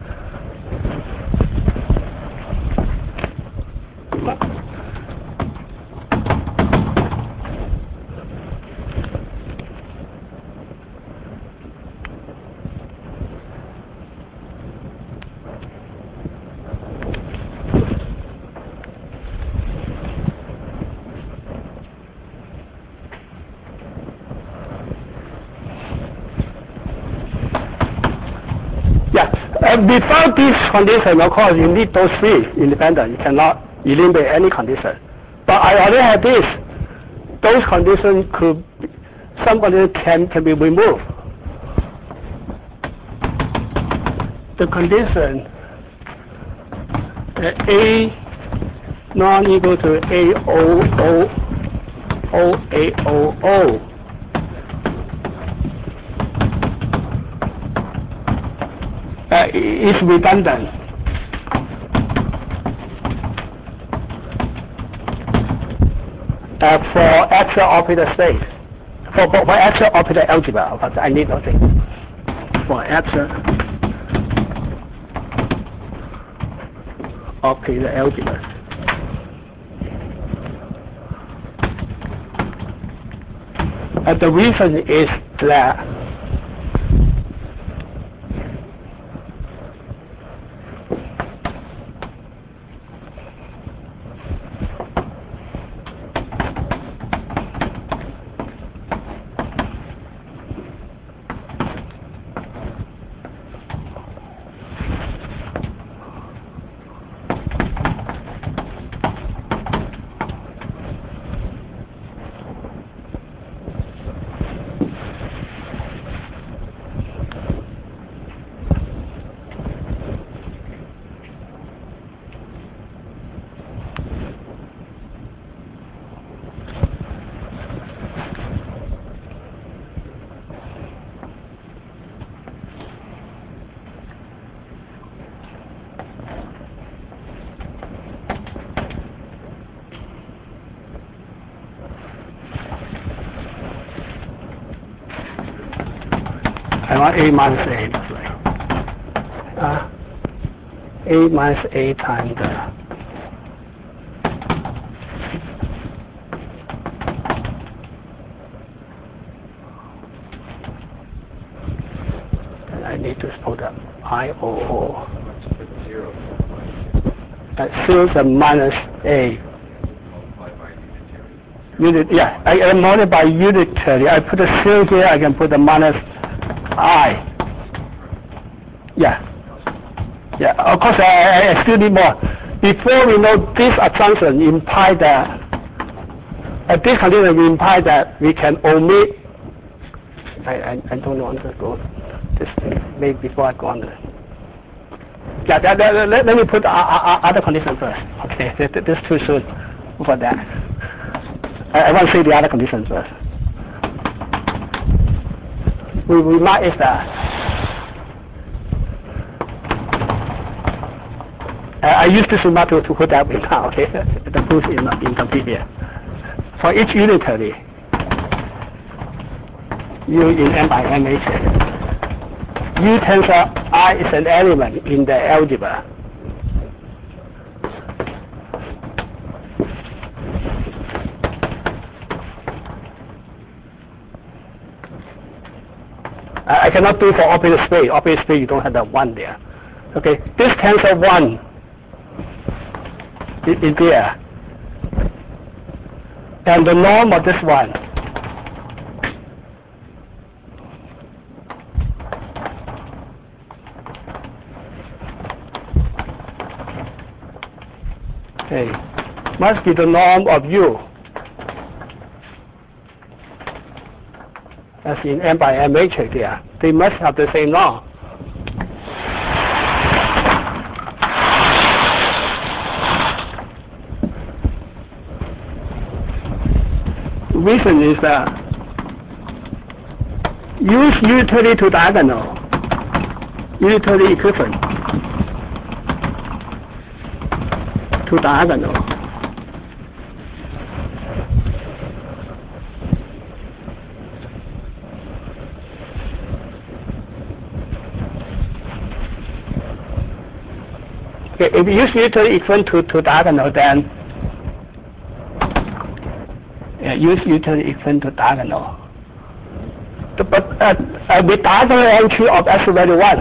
Uh, without this condition, of course, you need those three independent. You cannot eliminate any condition. But I already have this. Those conditions could, some conditions can, can be removed. The condition uh, A non-equal to A O O O A O O. Uh, is redundant. Uh, for actual operator space. For, for, for actual operator algebra, but I need nothing. For actual Okay, the algebra. And the reason is that I want A minus A, that's right. Uh, A minus A times the I need to put up I O O. Zero. Uh, zero is a minus A. Multiplied by unitary. Unit, yeah, I, I multiply by unitary. I put a zero here, I can put a minus I. Yeah. Yeah, of course, I, I still need more. Before we know this assumption implies that, uh, this condition implies that we can omit, I, I, I don't want to go this thing, maybe before I go on. Yeah, that, that, let, let me put uh, uh, other condition first. Okay, this, this is too soon for that. I, I want to say the other condition first. We, we might is that Uh, I use this remark to, to put that in now, okay? The proof is not incomplete here. For each unitary, U in M by M matrix, U tensor I is an element in the algebra. I, I cannot do for operator space. Operator space, you don't have that one there. Okay, this tensor one is there, and the norm of this one okay, must be the norm of U as in M by M matrix there. They must have the same norm. Reason is that use unitary to diagonal, unitary equivalent to diagonal. Okay, if you use unitary equivalent to, to diagonal, then Uh, use unitary equivalent to diagonal. The, but uh, uh, the diagonal entry of x value one.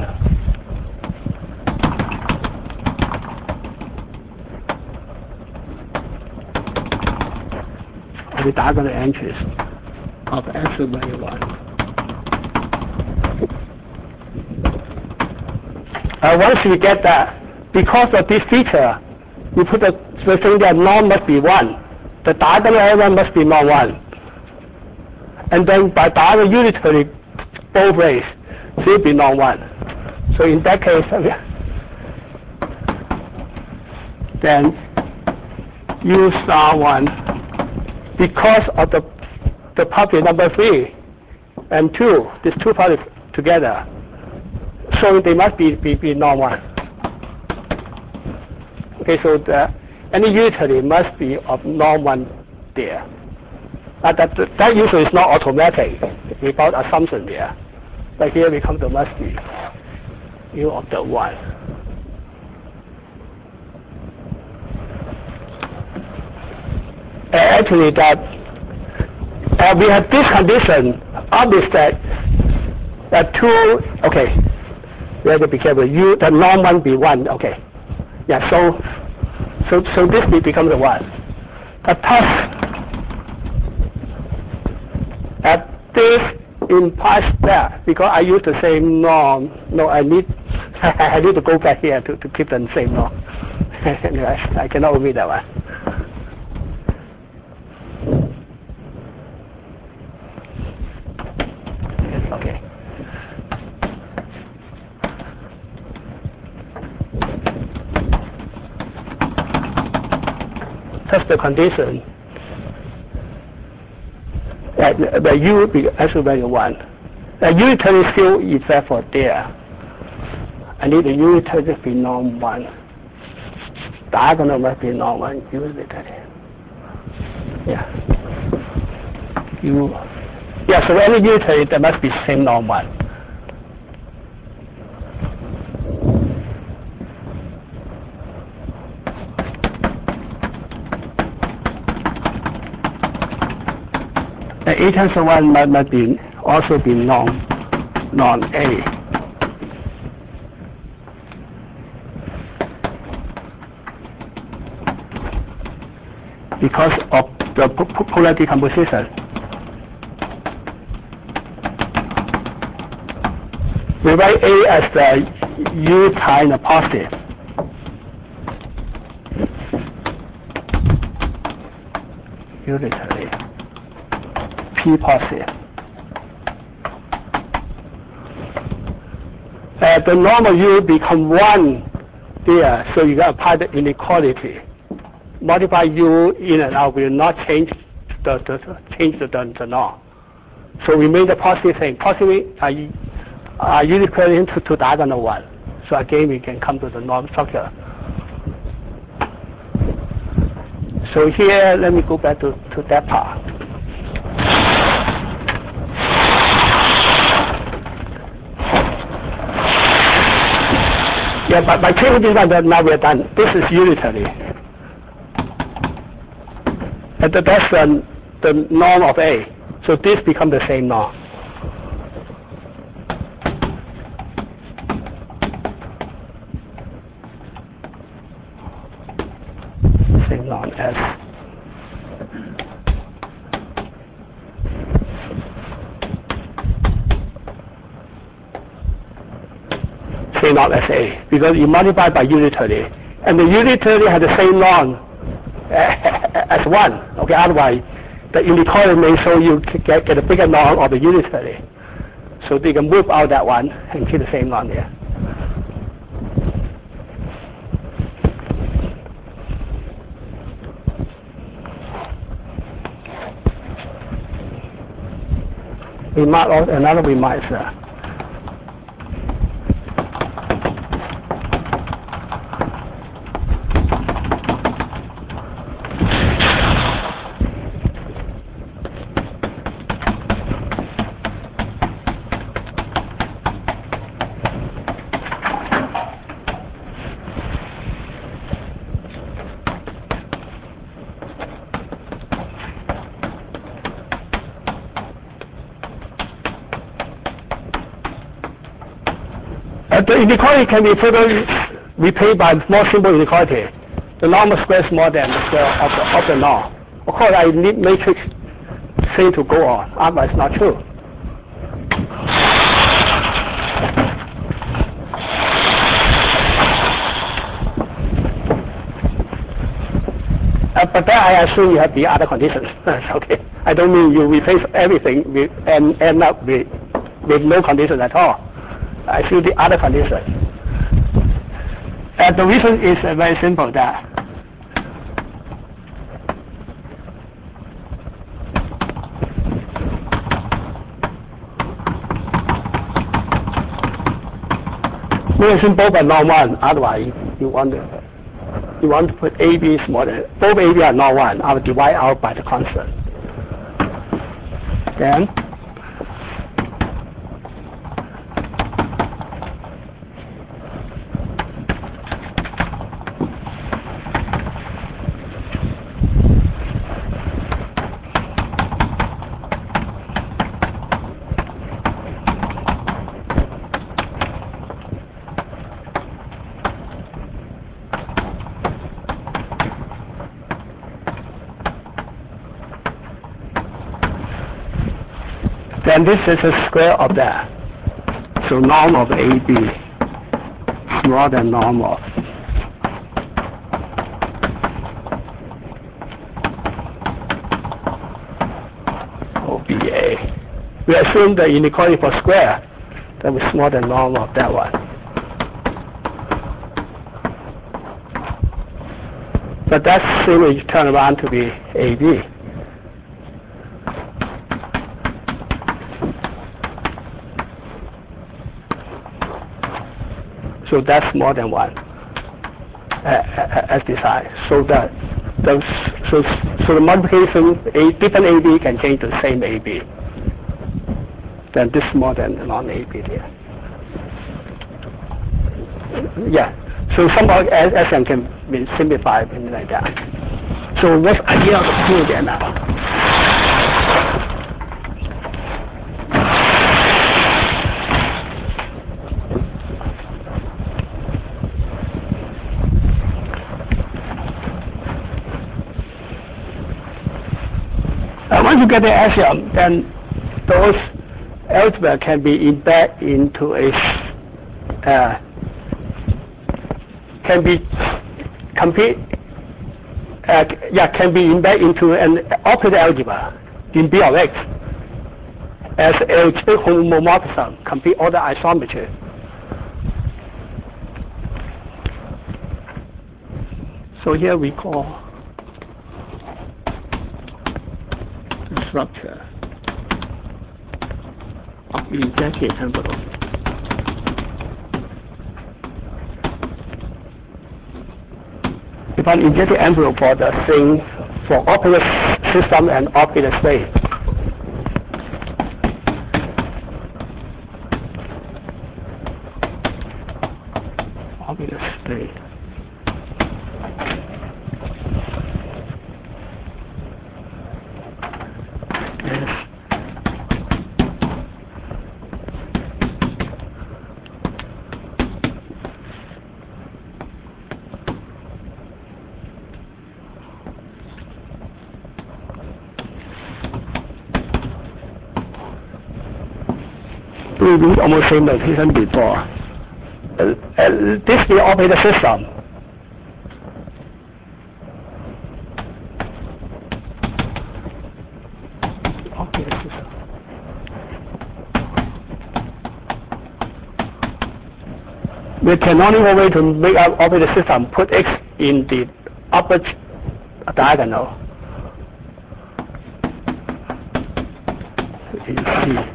The diagonal entries of x value one. Uh, once we get that, because of this feature, we put the, the thing that norm must be one. The diagonal element must be norm one. And then by diagonal unitary, both ways should be norm one. So in that case, then use R one because of the the property number three and two, these two properties together, so they must be, be, be norm one. Okay, so the any unitary must be of norm one there. Uh, that, that usually is not automatic without assumption there. But here we come to must be U of the one. uh, actually that uh, we have this condition. Obvious that that two. Okay, we have to be careful. U the norm one be one. Okay, yeah. So so so this be becomes a one. The plus at this implies that because I use the same norm. No, I need I need to go back here to, to keep the same norm. Anyway, I cannot omit that one. Yes, okay. That's the condition. Uh, the U be actually value one. The unitary still effect for there. I need the unitary to be norm one. Diagonal must be norm one unitary. Yeah. U. Yeah. So any unitary there must be same norm one. The A tensor one must, must be also be non non A. Because of the polar decomposition. We write A as the U times the positive. Unitary. P positive. Uh, the normal U become one there, so you can apply the inequality. Multiply U in and out will not change the, the, the change the, the, the norm. So we made the positive thing. Positive are, are unequivalent to, to diagonal one. So again we can come to the norm structure. So here let me go back to, to that part. Yeah, but by changing this one, now we are done. This is unitary. And that's the, the norm of A. So this becomes the same norm. Same norm as same norm as A, because you multiply by unitary, and the unitary has the same norm as one. Okay, otherwise the inequality may show you get, get a bigger norm of the unitary. So they can move out that one and keep the same norm there. Remark also, another remark is uh, Uh, the inequality can be further repaid by more simple inequality. The normal square is more than the square of the, of the norm. Of course, I need matrix thing to go on, otherwise it's not true. Uh, but then I assume you have the other conditions. Okay. I don't mean you replace everything with, and end up with, with no condition at all. I see the other condition. And the reason is uh, very simple that we assume both are norm one, otherwise you want to you want to put A B smaller than both A B are norm one, I will divide out by the constant. Then then this is the square of that. So norm of A B is more than norm of O B A. We assume the inequality for square that was more than norm of that one. But that series turn around to be A B. So that's more than one uh, as desired. So that those, so so the multiplication a different A B can change to the same A B. Then this is more than non-A B there. Yeah. So somehow S M can be simplified like that. So what's the idea of the tool there now? Uh, once you get the axiom, then those algebra can be embedded into a uh, can be complete, uh, yeah, can be embedded into an operator algebra in B of X as algebraic homomorphism, complete order isometry. So here we call the structure of injective envelope. If an injective envelope for the thing for operator system and operator space. Operator space. Yes. We do almost same notation before. Uh, uh, this is the operator system. Operator system. The canonical way to make our operator system put X in the upper diagonal. You see.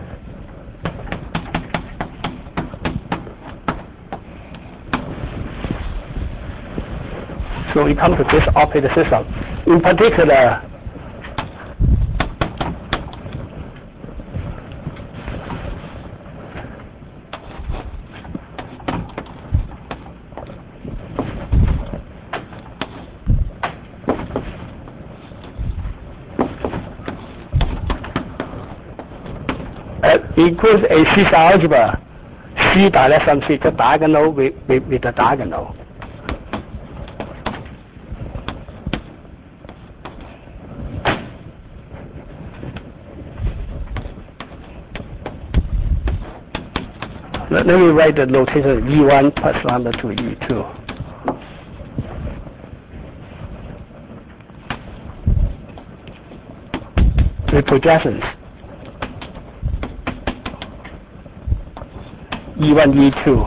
So we come to this operator system. In particular, uh, includes a C algebra, C direction, C the diagonal with, with, with the diagonal. Let me write the notation E one plus lambda to E two. The projections E one, E two.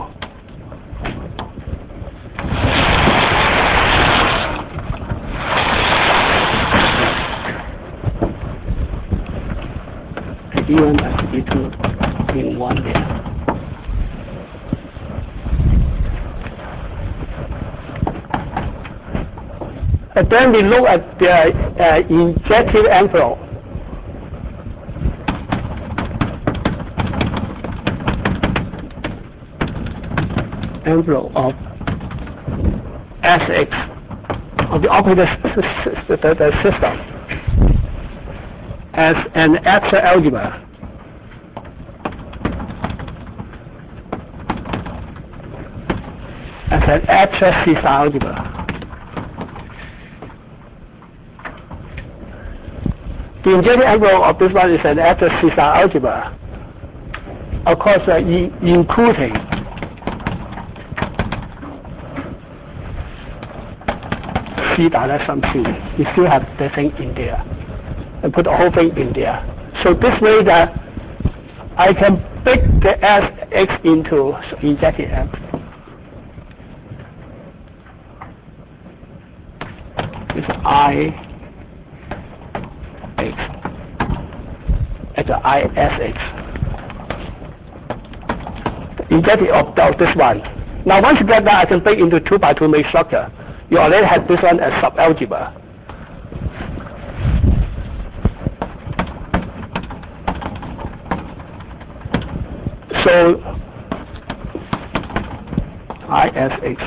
E one and E two in one there. And then we look at the uh, injective envelope. Envelope of S X of the operator the, the, the system as an extra algebra. As an extra C algebra. The injective envelope of this one is an active C-star algebra. Of course, uh, in, including C direct sum C. You still have the thing in there. And put the whole thing in there. So this way that I can break the S X into injective M. This I X at the I S X. The injective of, of this one. Now once you get that, I can break into two by two matrix structure. You already have this one as subalgebra. So I S X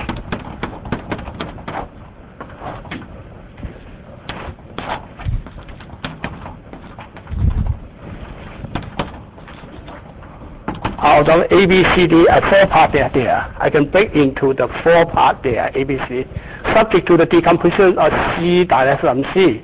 out of A B C D, a four part there, there. I can break into the four part there, A B C, subject to the decomposition of C direct from C.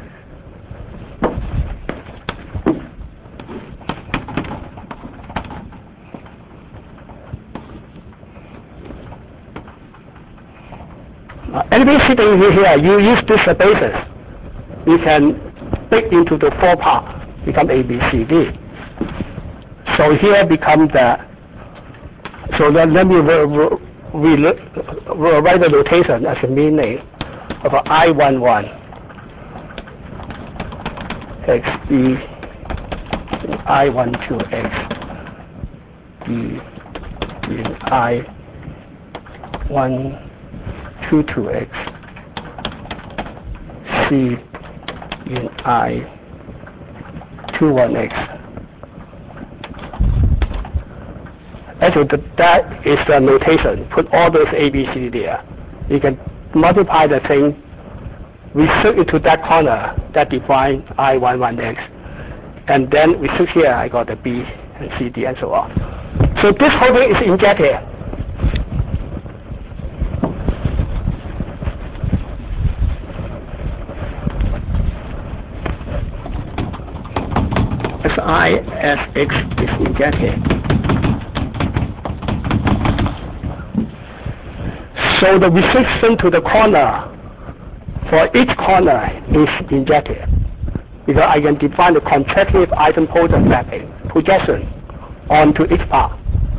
Uh, anything sitting here, you use this uh, basis. You can break into the four part, become A B C D. So here become the, so then let me re, re, re, re, write the notation as a mean name of I eleven X E I twelve X E in I one twenty-two X C in I twenty-one X. Actually, that is the notation. Put all those A, B, C there. You can multiply the thing, restrict it to that corner that defines I eleven X. And then restrict here, I got the B and C, D, and so on. So this whole thing is injected. As I S X is injected. So the restriction to the corner for each corner is injected, because I can define the contractive idempotent mapping projection onto each part.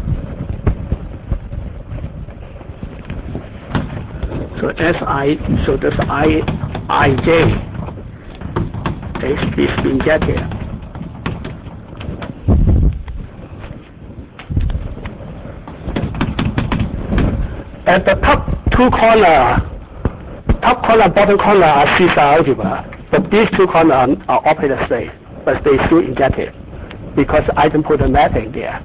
So S I, so this I Ij is, is injected. At the top two corner, top corner, bottom corner are C-star algebra, but these two corners are operator space, but they still injected because I can put a mapping there.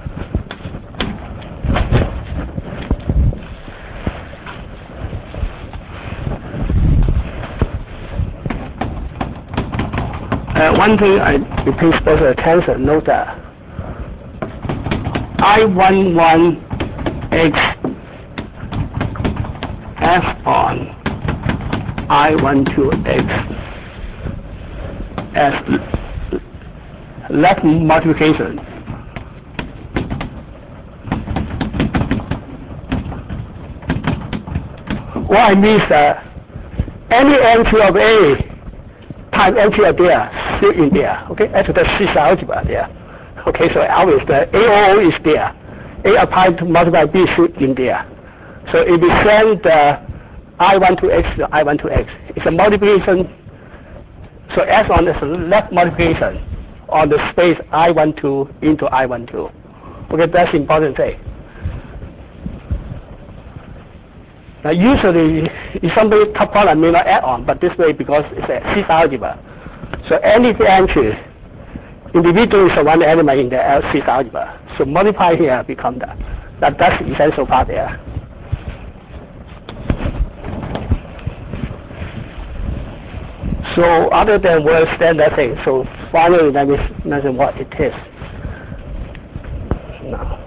Uh, one thing I pay special attention, note that I eleven X F on I twelve X as left multiplication. What I mean is that any entry of A times entry of there, still in there. Okay, that's the C-star algebra there. Okay, so always the A O O is there. A applied to multiply B is still in there. So if we send the I twelve X to I twelve X, it's a multiplication. So S on is left multiplication on the space I twelve into I twelve. Okay, that's important thing. Now usually, if somebody top column may not add on, but this way because it's a C-star algebra. So any entry individually is one element in the C-star algebra. So multiply here become that. That that's the essential part there. So other than word standard thing, so finally let me mention what it is. Now.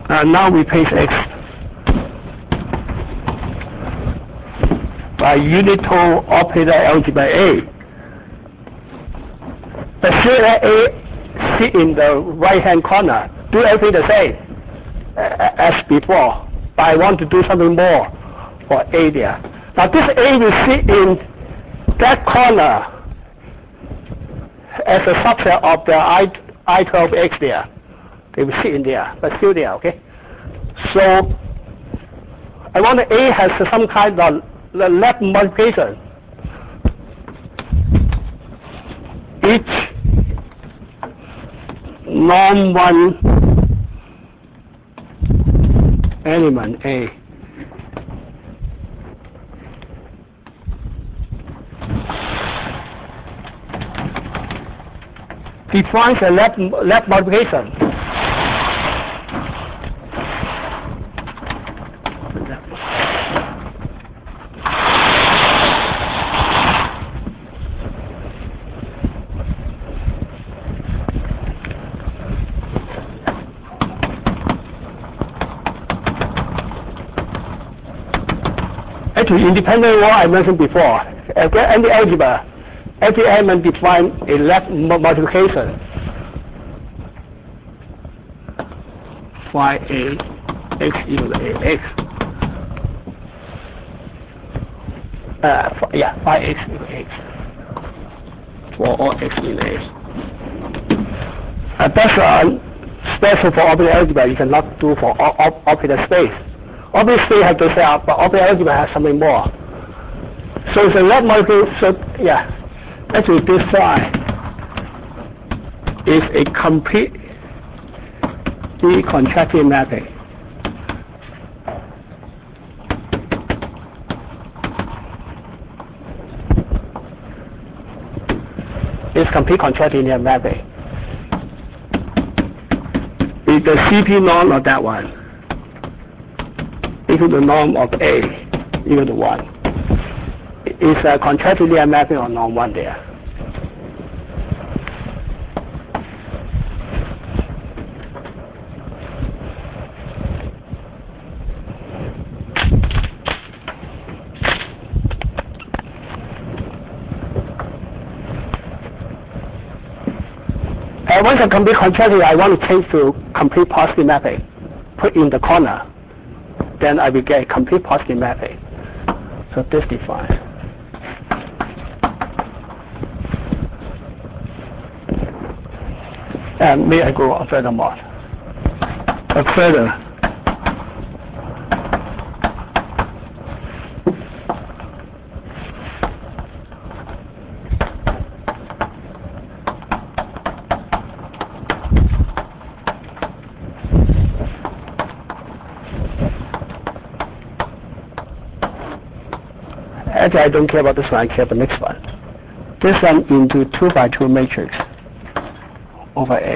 Uh, now replace X by unitary operator algebra A. But still let A sit in the right-hand corner. Do everything the same uh, as before. But I want to do something more for A there. Now this A will sit in that corner as a subset of the I, I twelve X there. They will sit in there, but still there, okay? So I want the A has some kind of left multiplication. Each norm one element A defines a left, left multiplication. Actually, independent of what I mentioned before, any algebra, every element defines a left multiplication. Phi A X equal to A X. Uh, yeah, phi X equal to X for all X in A. Uh, that's uh, special for operator algebra. You cannot do for op operator space. Operator space has to say up, but operator algebra has something more. So it's a left multiplication. So yeah, actually this phi is a complete decontracted mapping. It's complete contracted linear mapping. Is the C P norm of that one equal to the norm of A equal to one? Is a contracted linear mapping on norm one there? Uh, once I complete contracted, I want to change to complete positive mapping. Put in the corner. Then I will get a complete positive mapping. So this defines. And may I go on further more? Uh, further. Actually, I don't care about this one, I care about the next one. This one into two by two matrix over A.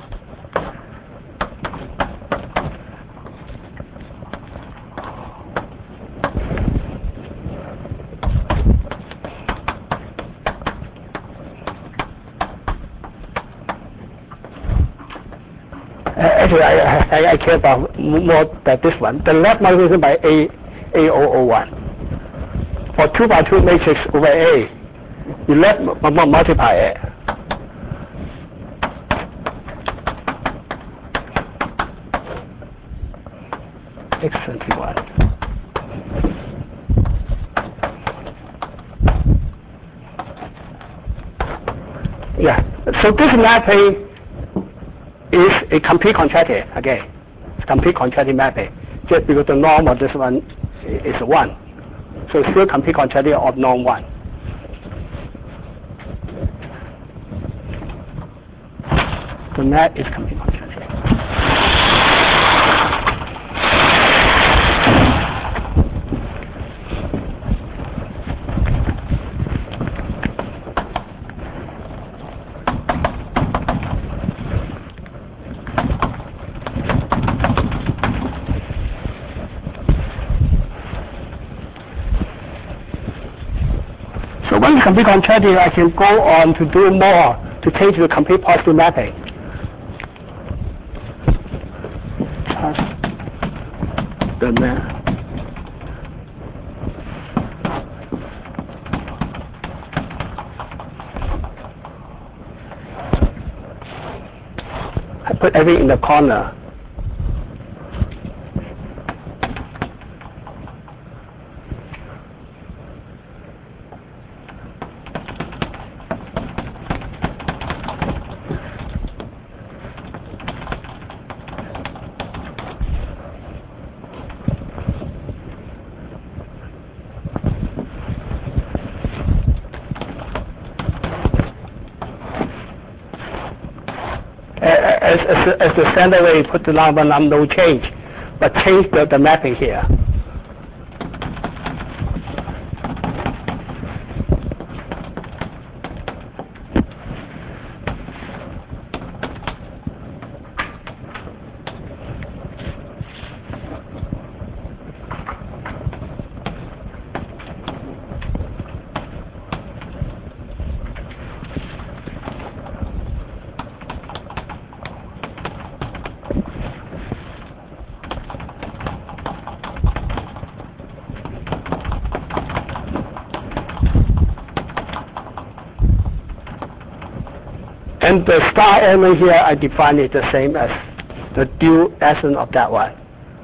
Uh, actually, I, I, I care about more than this one. The left multiplication by A, A zero zero one. For two by two matrix over A, you left multiply it. X twenty-one. Yeah. So this mapping is a complete contracted again. It's complete contracted mapping. Just because the norm of this one is one. So it's still complete contracted of norm one. The net is complete contracted. So once complete contracted, I can go on to do more to change the complete positive mapping. Just the net. I put everything in the corner. As, as, as the standard way, put the number num no change, but change the, the mapping here. And the star element here, I define it the same as the dual essence of that one.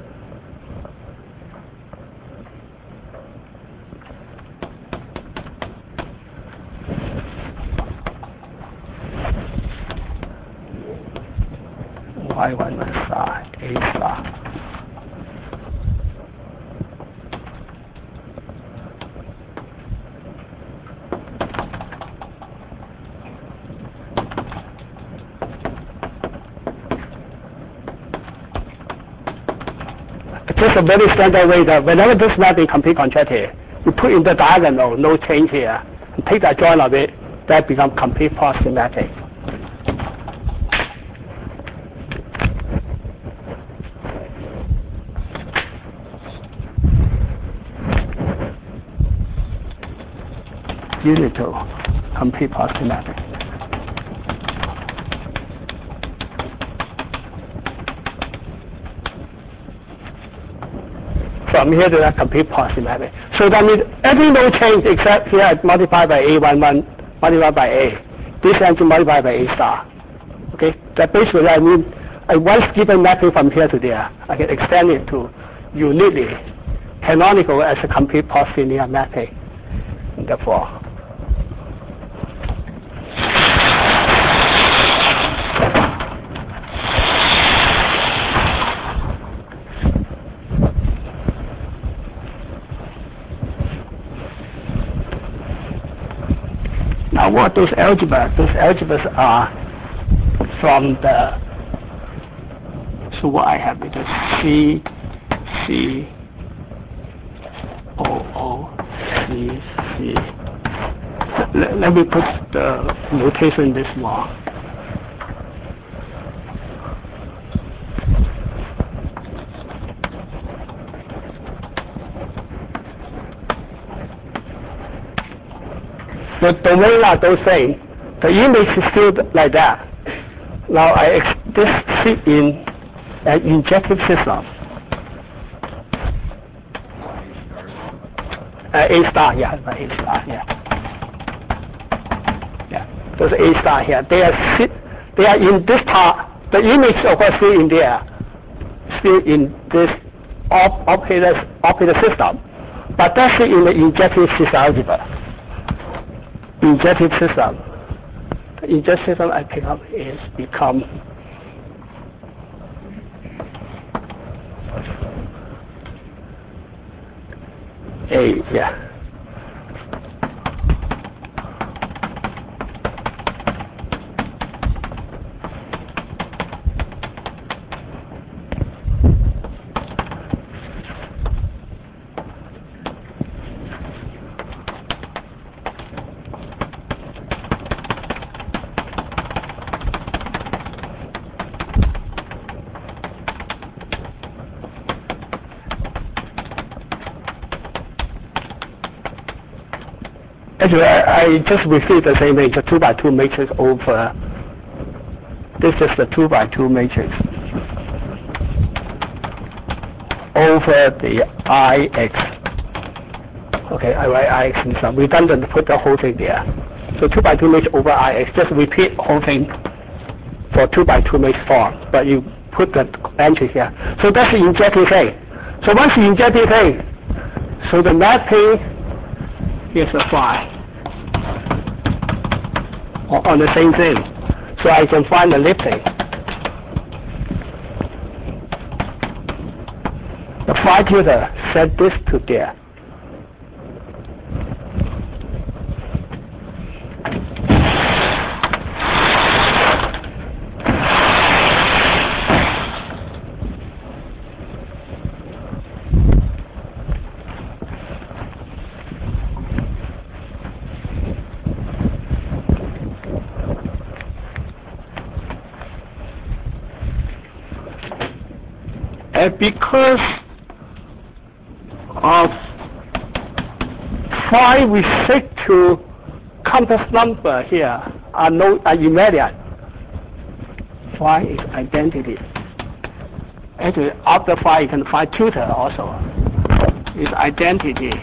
Y one star, A star. Just a very standard way that whenever this mapping complete contracted, you put in the diagonal, no change here, and take the joint of it, that becomes complete positive mapping. Unit two, complete positive mapping. From here to that complete positive mapping. So that means every no change except here I multiply by A one one, multiply by A. This engine multiplied by A star. Okay? That basically I mean I once given mapping from here to there, I can extend it to uniquely canonical as a complete positive linear mapping. Therefore. Now what those algebras? Those algebras are from the, so what I have is C, C, O, O, C, C. Let, let me put the notation in this one. The domain are those same. The image is still like that. Now I ex this sit in an injective system. Uh, A star, yeah, A star, yeah, yeah. Those A star here. They are sit. They are in this part. The image of course still in there, still in this op operator operator system, but that's in the injective system algebra. Injective system. The injective system I pick up is become A, yeah. Actually, I, I just received the same thing, the two by two matrix over. This is the two by two matrix. over the I X. Okay, I write I X in some redundant to put the whole thing there. So two by two matrix over I X, just repeat the whole thing for two by two matrix form, but you put the entry here. So that's the injecting thing. So once you inject the thing, so the mapping is the phi on the same thing. So I can find the lifting. The phi tutor set this to there. And because of phi restrict to complex number here are no are invariant. Phi is identity. Actually, after phi you can find tutor also. Is identity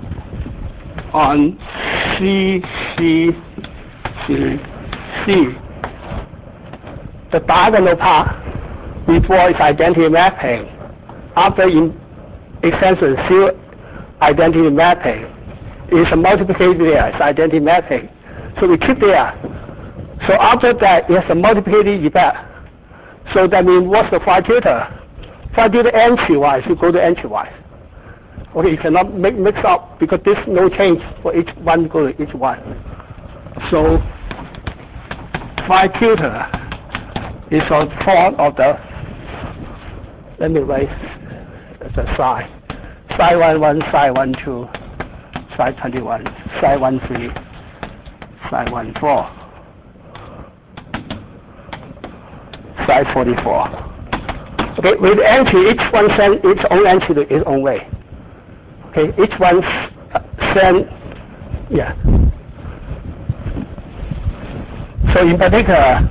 on C C C C. The diagonal part before is identity mapping. After in extension C identity mapping is a multiplication there, it's identity mapping. So we keep there. So after that it's a multiplicative effect. So that means what's the phi tutor? Phi tutor entry wise, you go to entry wise. Okay, you cannot make mix up because there's no change for each one go to each one. So phi tutor is on form of the, let me write the psi. Psi one one, psi one two, psi twenty one, psi one three, psi one four, psi forty four. Okay, with entry, each one send its own entry to its own way. Okay, each one send, yeah. So in particular,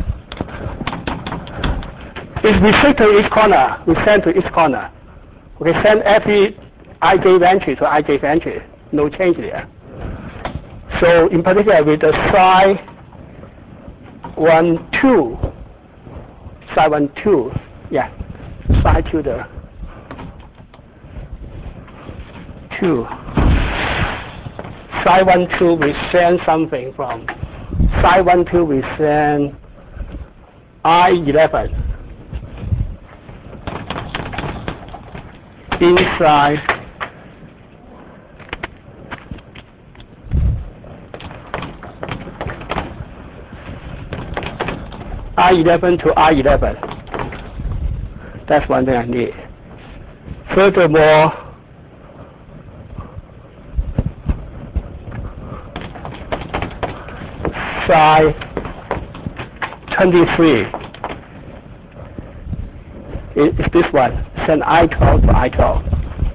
if we stick to each corner, we send to each corner. We send every ij entry to ij entry, no change there. So in particular with the psi one two, psi one two, yeah, psi tutor two, psi one two we send something from psi one two we send I eleven. Inside I eleven to I eleven. That's one thing I need. Furthermore, psi twenty-three is this one. Send I twelve to I twelve.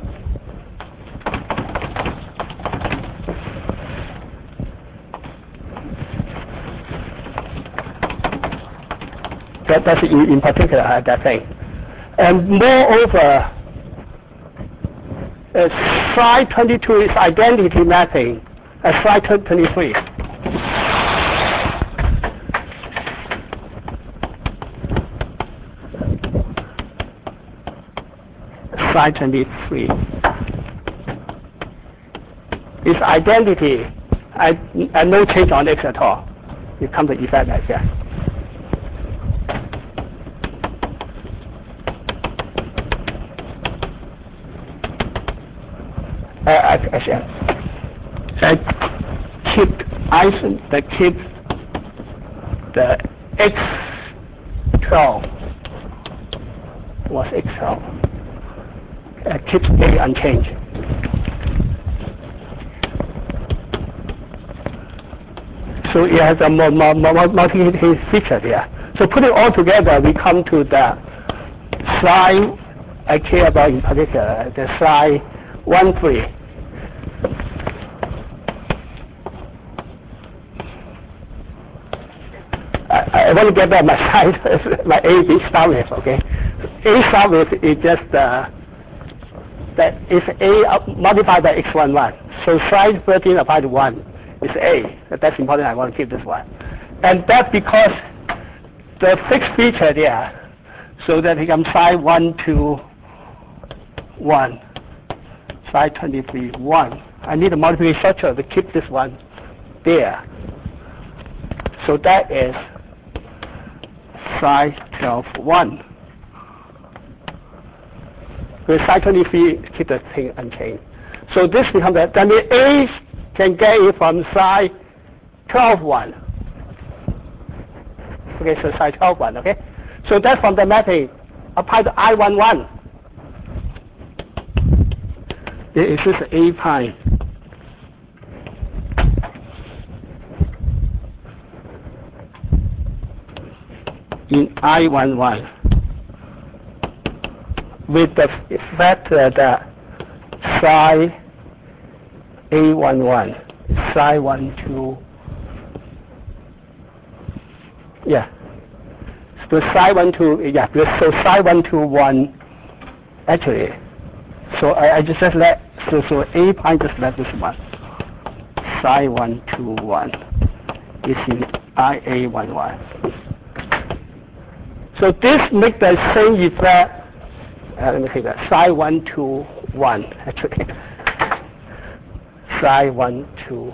That, that's in, in particular uh, that thing. And moreover, uh, psi twenty-two is identity mapping as psi twenty-three. Psi twenty-three is identity and, and no change on X at all. You come to effect like that. Uh, actually, that keep iso that keep the X twelve was X twelve. Uh, keeps A unchanged. So it has a multi feature there. So putting all together, we come to the psi I care about in particular, the psi one three. I, I want to get back my side, my A B start with, okay? A start with is just uh, that is A multiplied by x one one. So sine thirteen applied to one is A. That's important. I want to keep this one. And that's because the fixed feature there, so that becomes sine one two one, sine twenty-three one. I need a multiplication structure to keep this one there. So that is sine twelve one. With sine twenty-three, keep the thing unchanged. So this becomes that. Then the A can get it from sine twelve one. Okay, so sine twelve one, okay? So that's from the mapping applied to I one one. It is A prime. In I one one. With the factor that psi A one one, psi one two, yeah. So psi one two, yeah. So psi one two one, actually. So I, I just let so so A prime just let this one. Psi one two one is in I A one one. So this makes the same effect. Uh, let me see that. Psi one two one, actually. Psi one two.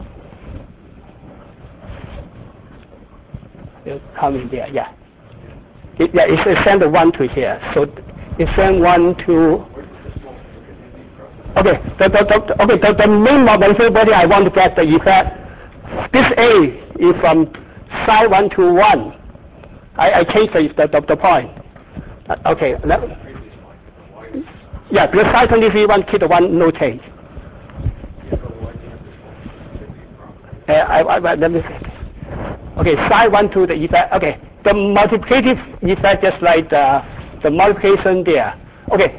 It'll come in there, yeah. It, yeah, it's, it send the one to here. So it send one to. Okay, the, the, the, okay, the, the main molecular body I want to get the effect. This A is from psi one two one. I, I changed the, the, the, the point. Uh, okay, let, yeah, because psi twenty-three one keep the one no change. Uh, I, I, I, let me see. Okay, psi one two the effect. Okay, the multiplicative effect just like the, the multiplication there. Okay.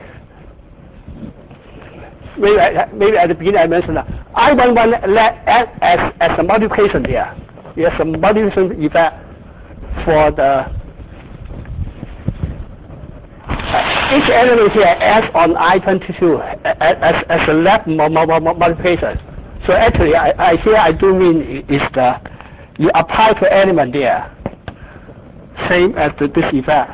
Maybe, I, maybe at the beginning I mentioned that I one one let as as as a multiplication there. Yes, a multiplication effect for the uh, each element here as on I twenty-two as as a left multiplication. So actually, I, I here I do mean is the you apply to element there, same as the, this effect.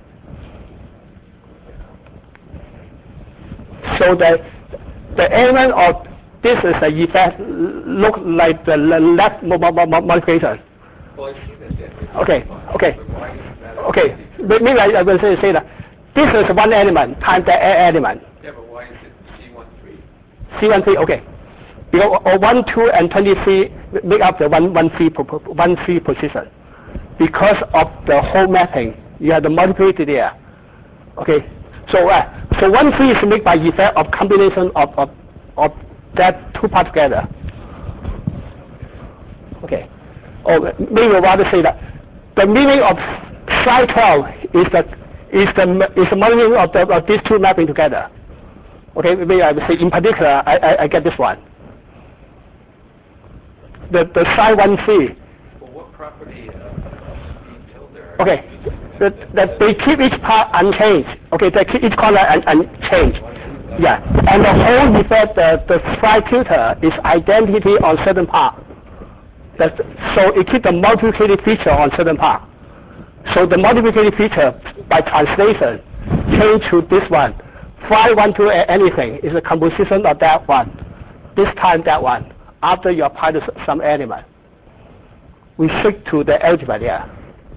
So that the element of this is the effect look like the left multiplication. Well, I see that. Okay, okay, okay. Maybe I, I will say, say that this is one element times the element. Yeah, but why is it C one three? C one three, okay. Because uh, one two and twenty-three make up the one one three one three position. Because of the whole mapping, you have the multiplicity there. Okay. So uh, so one three is made by effect of combination of of, of that two parts together. Okay. Or maybe I want to say that the meaning of psi twelve is the is the is the meaning of, the, of these two mapping together. Okay. Maybe I would say in particular I I, I get this one. The the psi one three. Well, what property uh, being killed there? Okay. That, that they keep each part unchanged. Okay, they keep each corner un, unchanged. Yeah, and the whole effect, the, the psi tilde is identity on certain part. That, so it keeps the multiplicative feature on certain part. So the multiplicative feature, by translation, change to this one. phi one two anything is a composition of that one. This time that one. After you apply to some element. We stick to the algebra there.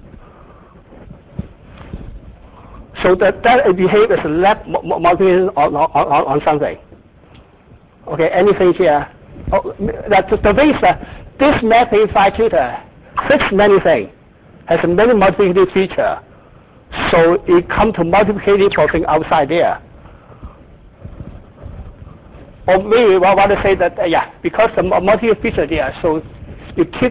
So that, that behaves as a left multiplication on, on, on, on something. Okay, anything here? Oh, that, the way is that this mapping phi tilde fix many things, has many multiplicative feature. So it comes to multiplicative for things outside there. Or maybe I want to say that, uh, yeah, because the multiplicative feature there, so it keeps